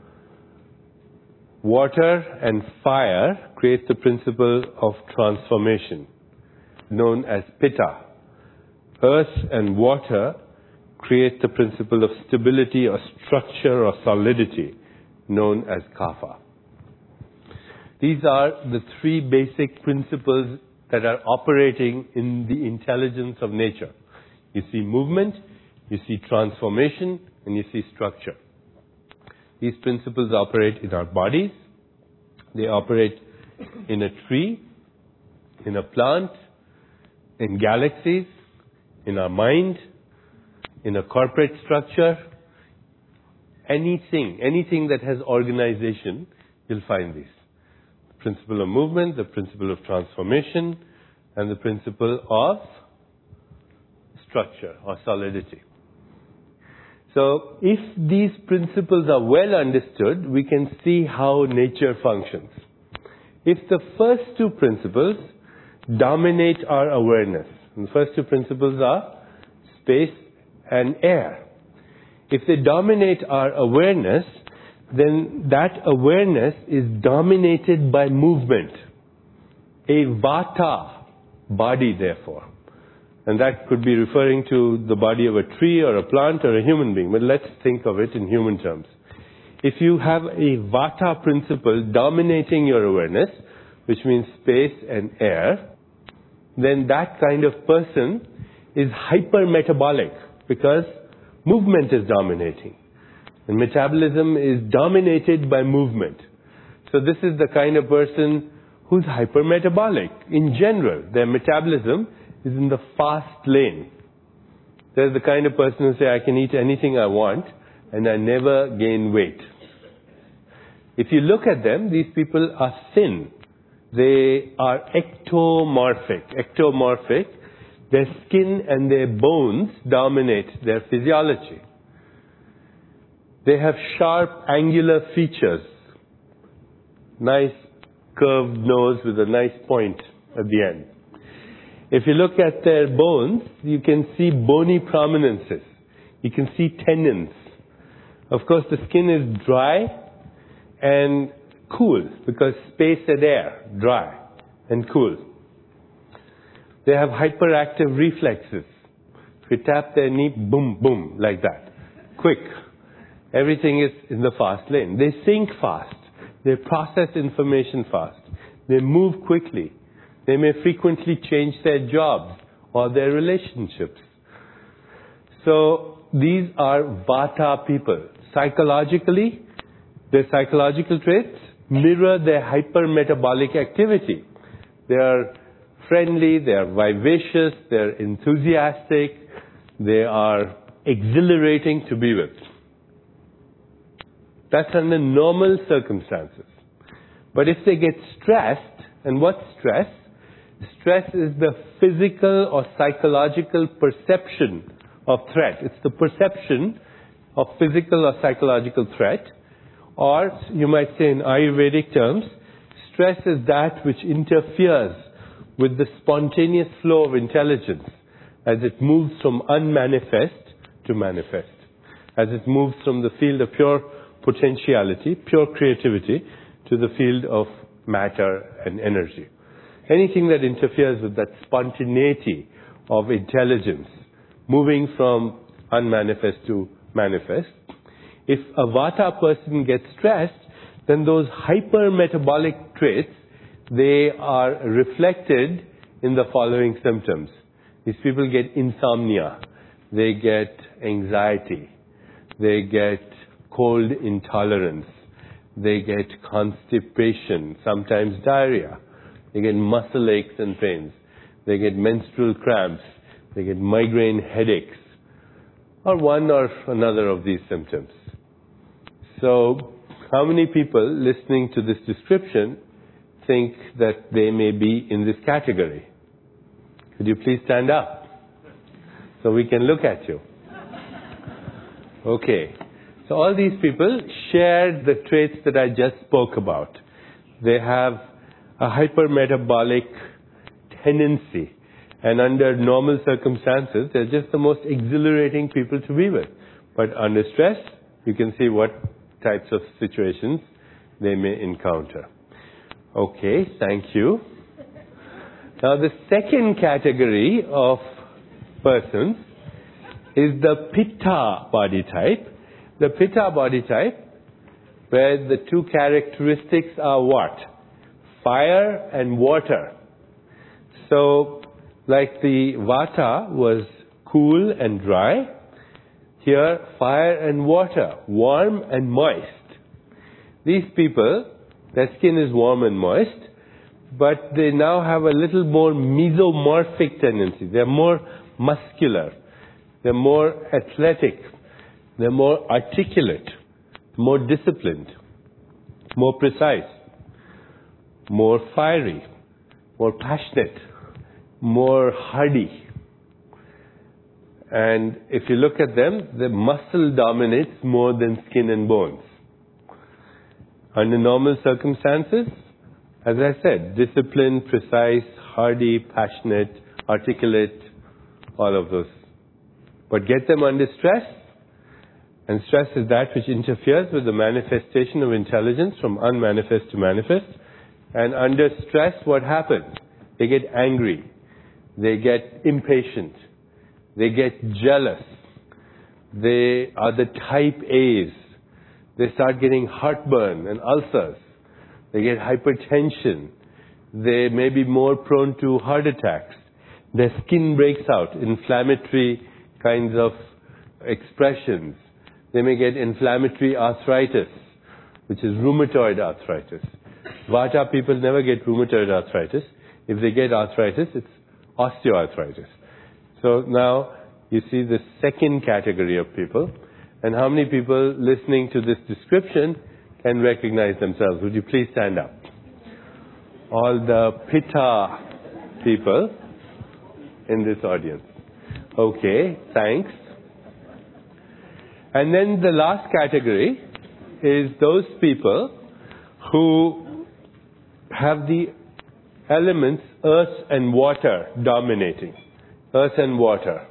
S1: Water and fire create the principle of transformation, known as Pitta. Earth and water create the principle of stability or structure or solidity, known as Kapha. These are the three basic principles that are operating in the intelligence of nature. You see movement, you see transformation, and you see structure. These principles operate in our bodies. They operate in a tree, in a plant, in galaxies, in our mind, in a corporate structure. Anything, anything that has organization, you'll find these. The principle of movement, the principle of transformation, and the principle of structure or solidity. So if these principles are well understood, we can see how nature functions. If the first two principles dominate our awareness, and the first two principles are space and air. If they dominate our awareness, then that awareness is dominated by movement. A Vata body, therefore. And that could be referring to the body of a tree or a plant or a human being. But let's think of it in human terms. If you have a Vata principle dominating your awareness, which means space and air, then that kind of person is hyper-metabolic because movement is dominating. And metabolism is dominated by movement. So this is the kind of person who's hyper-metabolic. In general, their metabolism is in the fast lane. They're the kind of person who say, I can eat anything I want and I never gain weight. If you look at them, these people are thin. They are ectomorphic. Ectomorphic. Their skin and their bones dominate their physiology. They have sharp angular features. Nice curved nose with a nice point at the end. If you look at their bones, you can see bony prominences. You can see tendons. Of course, the skin is dry and cool because space and air, dry and cool. They have hyperactive reflexes. If you tap their knee, boom, boom, like that. Quick. Everything is in the fast lane. They think fast. They process information fast. They move quickly. They may frequently change their jobs or their relationships. So these are Vata people. Psychologically, their psychological traits mirror their hypermetabolic activity. They are friendly, they are vivacious, they are enthusiastic, they are exhilarating to be with. That's under normal circumstances. But if they get stressed, and what's stress? Stress is the physical or psychological perception of threat. It's the perception of physical or psychological threat. Or you might say in Ayurvedic terms, stress is that which interferes with the spontaneous flow of intelligence as it moves from unmanifest to manifest. as it moves from the field of pure potentiality, pure creativity, to the field of matter and energy. Anything that interferes with that spontaneity of intelligence, moving from unmanifest to manifest. If a Vata person gets stressed, then those hypermetabolic traits, they are reflected in the following symptoms. These people get insomnia, they get anxiety, they get cold intolerance, they get constipation, sometimes diarrhea, they get muscle aches and pains, they get menstrual cramps, they get migraine headaches, or one or another of these symptoms. So, how many people listening to this description think that they may be in this category? Could you please stand up so we can look at you? Okay. So all these people share the traits that I just spoke about. They have a hypermetabolic tendency, and under normal circumstances, they're just the most exhilarating people to be with. But under stress, you can see what types of situations they may encounter. Okay, thank you. Now the second category of persons is the Pitta body type. The Pitta body type, where the two characteristics are what? Fire and water. So, like the Vata was cool and dry, here fire and water, warm and moist. These people, their skin is warm and moist, but they now have a little more mesomorphic tendency. They're more muscular, they're more athletic, they're more articulate, more disciplined, more precise, more fiery, more passionate, more hardy. And if you look at them, the muscle dominates more than skin and bones. Under normal circumstances, as I said, disciplined, precise, hardy, passionate, articulate, all of those. But get them under stress, and stress is that which interferes with the manifestation of intelligence from unmanifest to manifest. And under stress, what happens? They get angry, they get impatient, they get jealous, they are the type A's, they start getting heartburn and ulcers, they get hypertension, they may be more prone to heart attacks, their skin breaks out, inflammatory kinds of expressions, they may get inflammatory arthritis, which is rheumatoid arthritis. Vata people never get rheumatoid arthritis. If they get arthritis, it's osteoarthritis. So now you see the second category of people. And how many people listening to this description can recognize themselves? Would you please stand up? All the Pitta people in this audience. Okay, thanks. And then the last category is those people who have the elements earth and water dominating. Earth and water.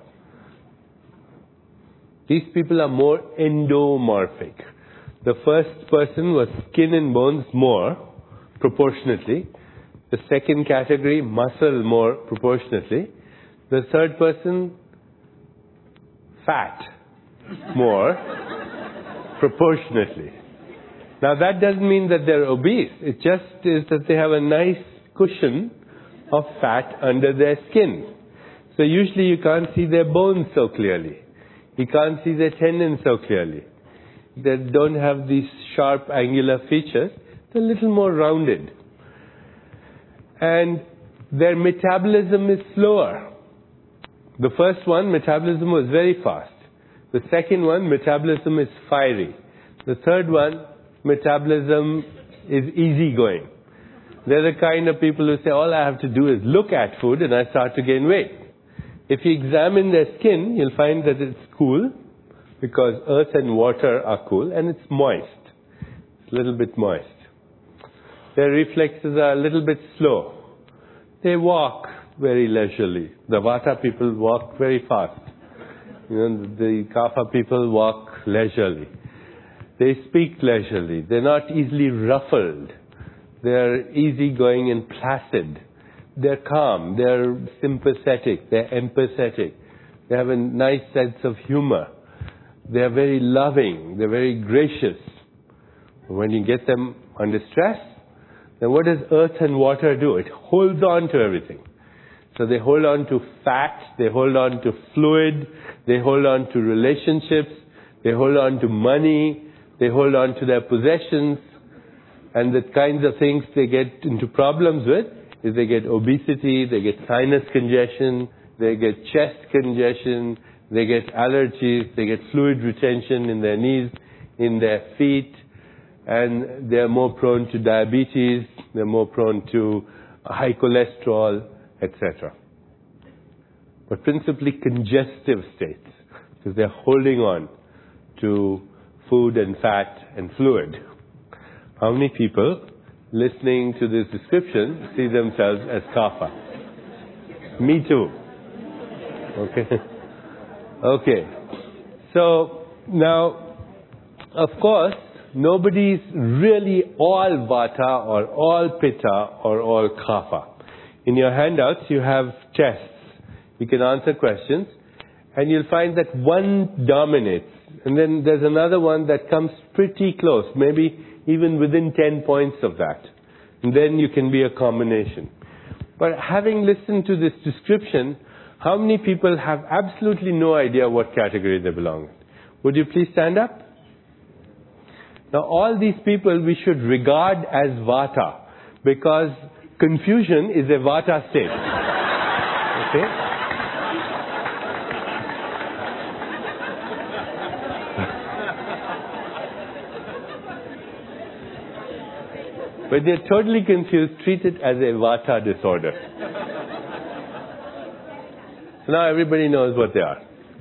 S1: These people are more endomorphic. The first person was skin and bones more proportionately. The second category, muscle more proportionately. The third person, fat more proportionately. Now that doesn't mean that they're obese. It just is that they have a nice cushion of fat under their skin. So usually you can't see their bones so clearly. You can't see their tendons so clearly. They don't have these sharp angular features. They're a little more rounded. And their metabolism is slower. The first one, metabolism was very fast. The second one, metabolism is fiery. The third one, metabolism is easygoing. They're the kind of people who say, all I have to do is look at food and I start to gain weight. If you examine their skin, you'll find that it's cool, because earth and water are cool, and it's moist. It's a little bit moist. Their reflexes are a little bit slow. They walk very leisurely. The Vata people walk very fast. You know, the Kapha people walk leisurely. They speak leisurely. They're not easily ruffled. They're easygoing and placid. They're calm. They're sympathetic. They're empathetic. They have a nice sense of humor. They're very loving. They're very gracious. When you get them under stress, then what does earth and water do? It holds on to everything. So they hold on to fat, they hold on to fluid, they hold on to relationships, they hold on to money, they hold on to their possessions, and the kinds of things they get into problems with is they get obesity, they get sinus congestion, they get chest congestion, they get allergies, they get fluid retention in their knees, in their feet, and they're more prone to diabetes, they're more prone to high cholesterol, et cetera. But principally congestive states, because they're holding on to food and fat and fluid. How many people listening to this description see themselves as Kapha? Me too. Okay. Okay. So now, of course, nobody's really all Vata or all Pitta or all Kapha. In your handouts, you have tests. You can answer questions, and you'll find that one dominates, and then there's another one that comes pretty close, maybe even within ten points of that. And then you can be a combination. But having listened to this description, how many people have absolutely no idea what category they belong in? Would you please stand up? Now, all these people we should regard as Vata, because confusion is a Vata state. Okay? When they're totally confused, treat it as a Vata disorder. So now everybody knows what they are.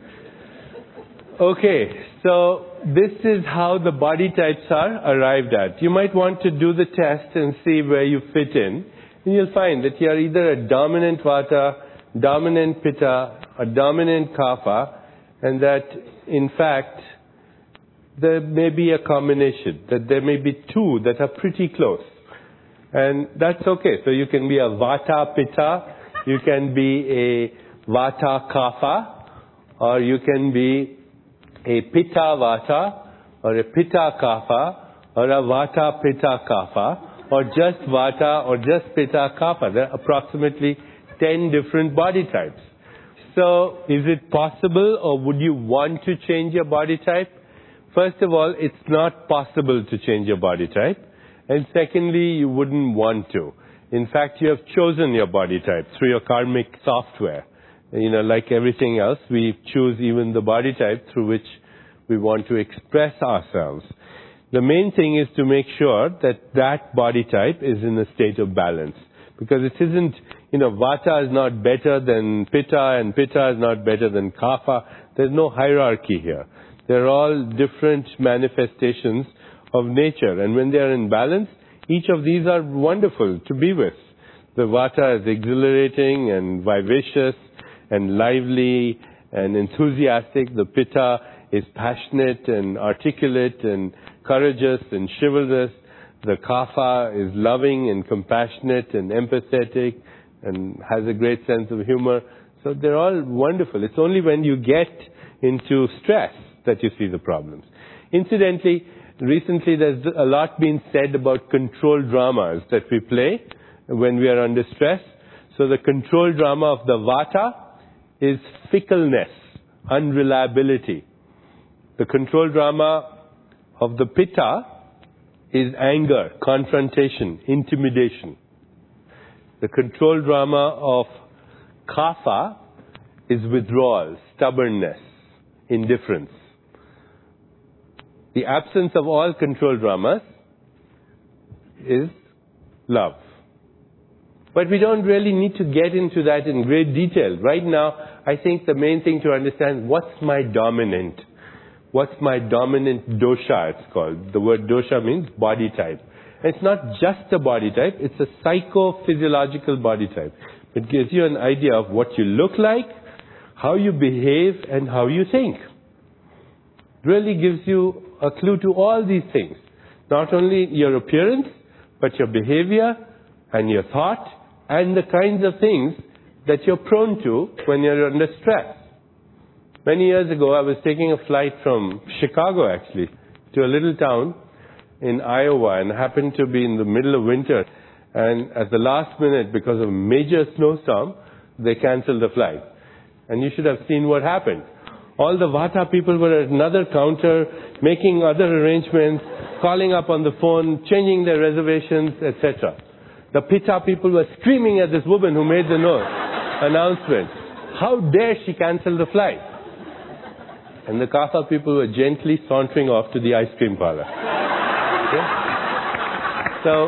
S1: Okay, so this is how the body types are arrived at. You might want to do the test and see where you fit in. And you'll find that you're either a dominant Vata, dominant Pitta, a dominant Kapha, and that, in fact, there may be a combination, that there may be two that are pretty close. And that's okay. So you can be a Vata Pitta, you can be a Vata Kapha, or you can be a Pitta Vata, or a Pitta Kapha, or a Vata Pitta Kapha, or just Vata, or just Pitta Kapha. There are approximately ten different body types. So is it possible, or would you want to change your body type? First of all, it's not possible to change your body type. And secondly, you wouldn't want to. In fact, you have chosen your body type through your karmic software. You know, like everything else, we choose even the body type through which we want to express ourselves. The main thing is to make sure that that body type is in a state of balance. Because it isn't, you know, Vata is not better than Pitta and Pitta is not better than Kapha. There's no hierarchy here. They're all different manifestations of nature. And when they are in balance, each of these are wonderful to be with. The Vata is exhilarating and vivacious and lively and enthusiastic. The Pitta is passionate and articulate and courageous and chivalrous. The Kapha is loving and compassionate and empathetic and has a great sense of humor. So they're all wonderful. It's only when you get into stress that you see the problems. Incidentally, recently there's a lot been said about control dramas that we play when we are under stress. So the control drama of the Vata is fickleness, unreliability. The control drama of the Pitta is anger, confrontation, intimidation. The control drama of Kapha is withdrawal, stubbornness, indifference. The absence of all control dramas is love. But we don't really need to get into that in great detail. Right now, I think the main thing to understand, what's my dominant? What's my dominant dosha, it's called. The word dosha means body type. And it's not just a body type, it's a psychophysiological body type. It gives you an idea of what you look like, how you behave and how you think. Really gives you a clue to all these things. Not only your appearance, but your behavior and your thought and the kinds of things that you're prone to when you're under stress. Many years ago, I was taking a flight from Chicago, actually, to a little town in Iowa, and happened to be in the middle of winter. And at the last minute, because of a major snowstorm, they canceled the flight. And you should have seen what happened. All the Vata people were at another counter, making other arrangements, calling up on the phone, changing their reservations, et cetera. The Pitta people were screaming at this woman who made the note, announcement. How dare she cancel the flight? And the Kapha people were gently sauntering off to the ice cream parlor. Okay? So,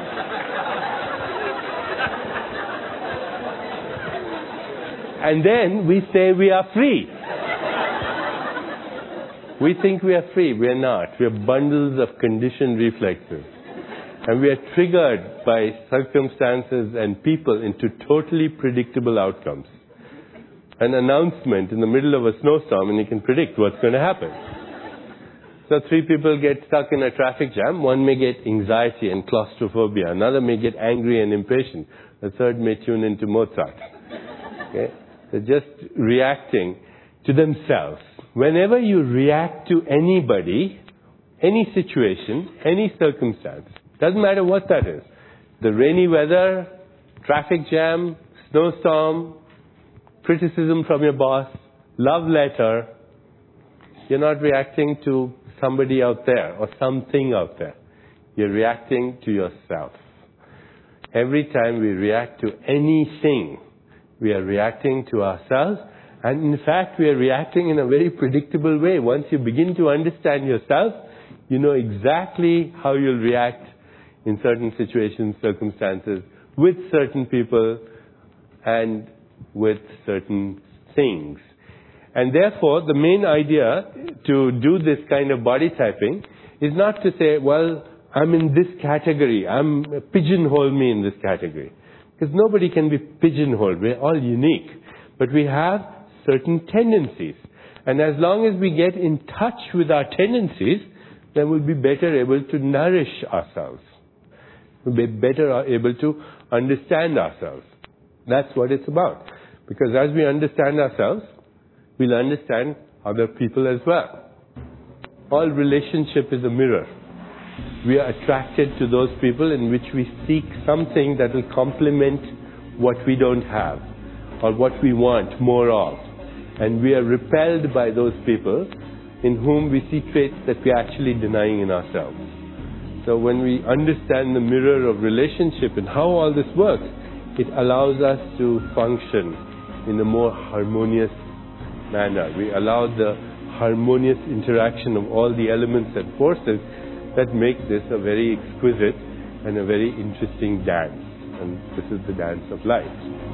S1: and then we say we are free. We think we are free. We are not. We are bundles of conditioned reflexes. And we are triggered by circumstances and people into totally predictable outcomes. An announcement in the middle of a snowstorm and you can predict what's going to happen. So three people get stuck in a traffic jam. One may get anxiety and claustrophobia. Another may get angry and impatient. The third may tune into Mozart. Okay? They're just reacting to themselves. Whenever you react to anybody, any situation, any circumstance, doesn't matter what that is. The rainy weather, traffic jam, snowstorm, criticism from your boss, love letter, you're not reacting to somebody out there or something out there. You're reacting to yourself. Every time we react to anything, we are reacting to ourselves. And in fact, we are reacting in a very predictable way. Once you begin to understand yourself, you know exactly how you'll react in certain situations, circumstances, with certain people, and with certain things. And therefore, the main idea to do this kind of body typing is not to say, well, I'm in this category, I'm pigeonhole me in this category. Because nobody can be pigeonholed. We're all unique. But we have certain tendencies. And as long as we get in touch with our tendencies, then we'll be better able to nourish ourselves. We'll be better able to understand ourselves. That's what it's about. Because as we understand ourselves, we'll understand other people as well. All relationship is a mirror. We are attracted to those people in which we seek something that will complement what we don't have or what we want more of. And we are repelled by those people in whom we see traits that we are actually denying in ourselves. So when we understand the mirror of relationship and how all this works, it allows us to function in a more harmonious manner. We allow the harmonious interaction of all the elements and forces that make this a very exquisite and a very interesting dance. And this is the dance of life.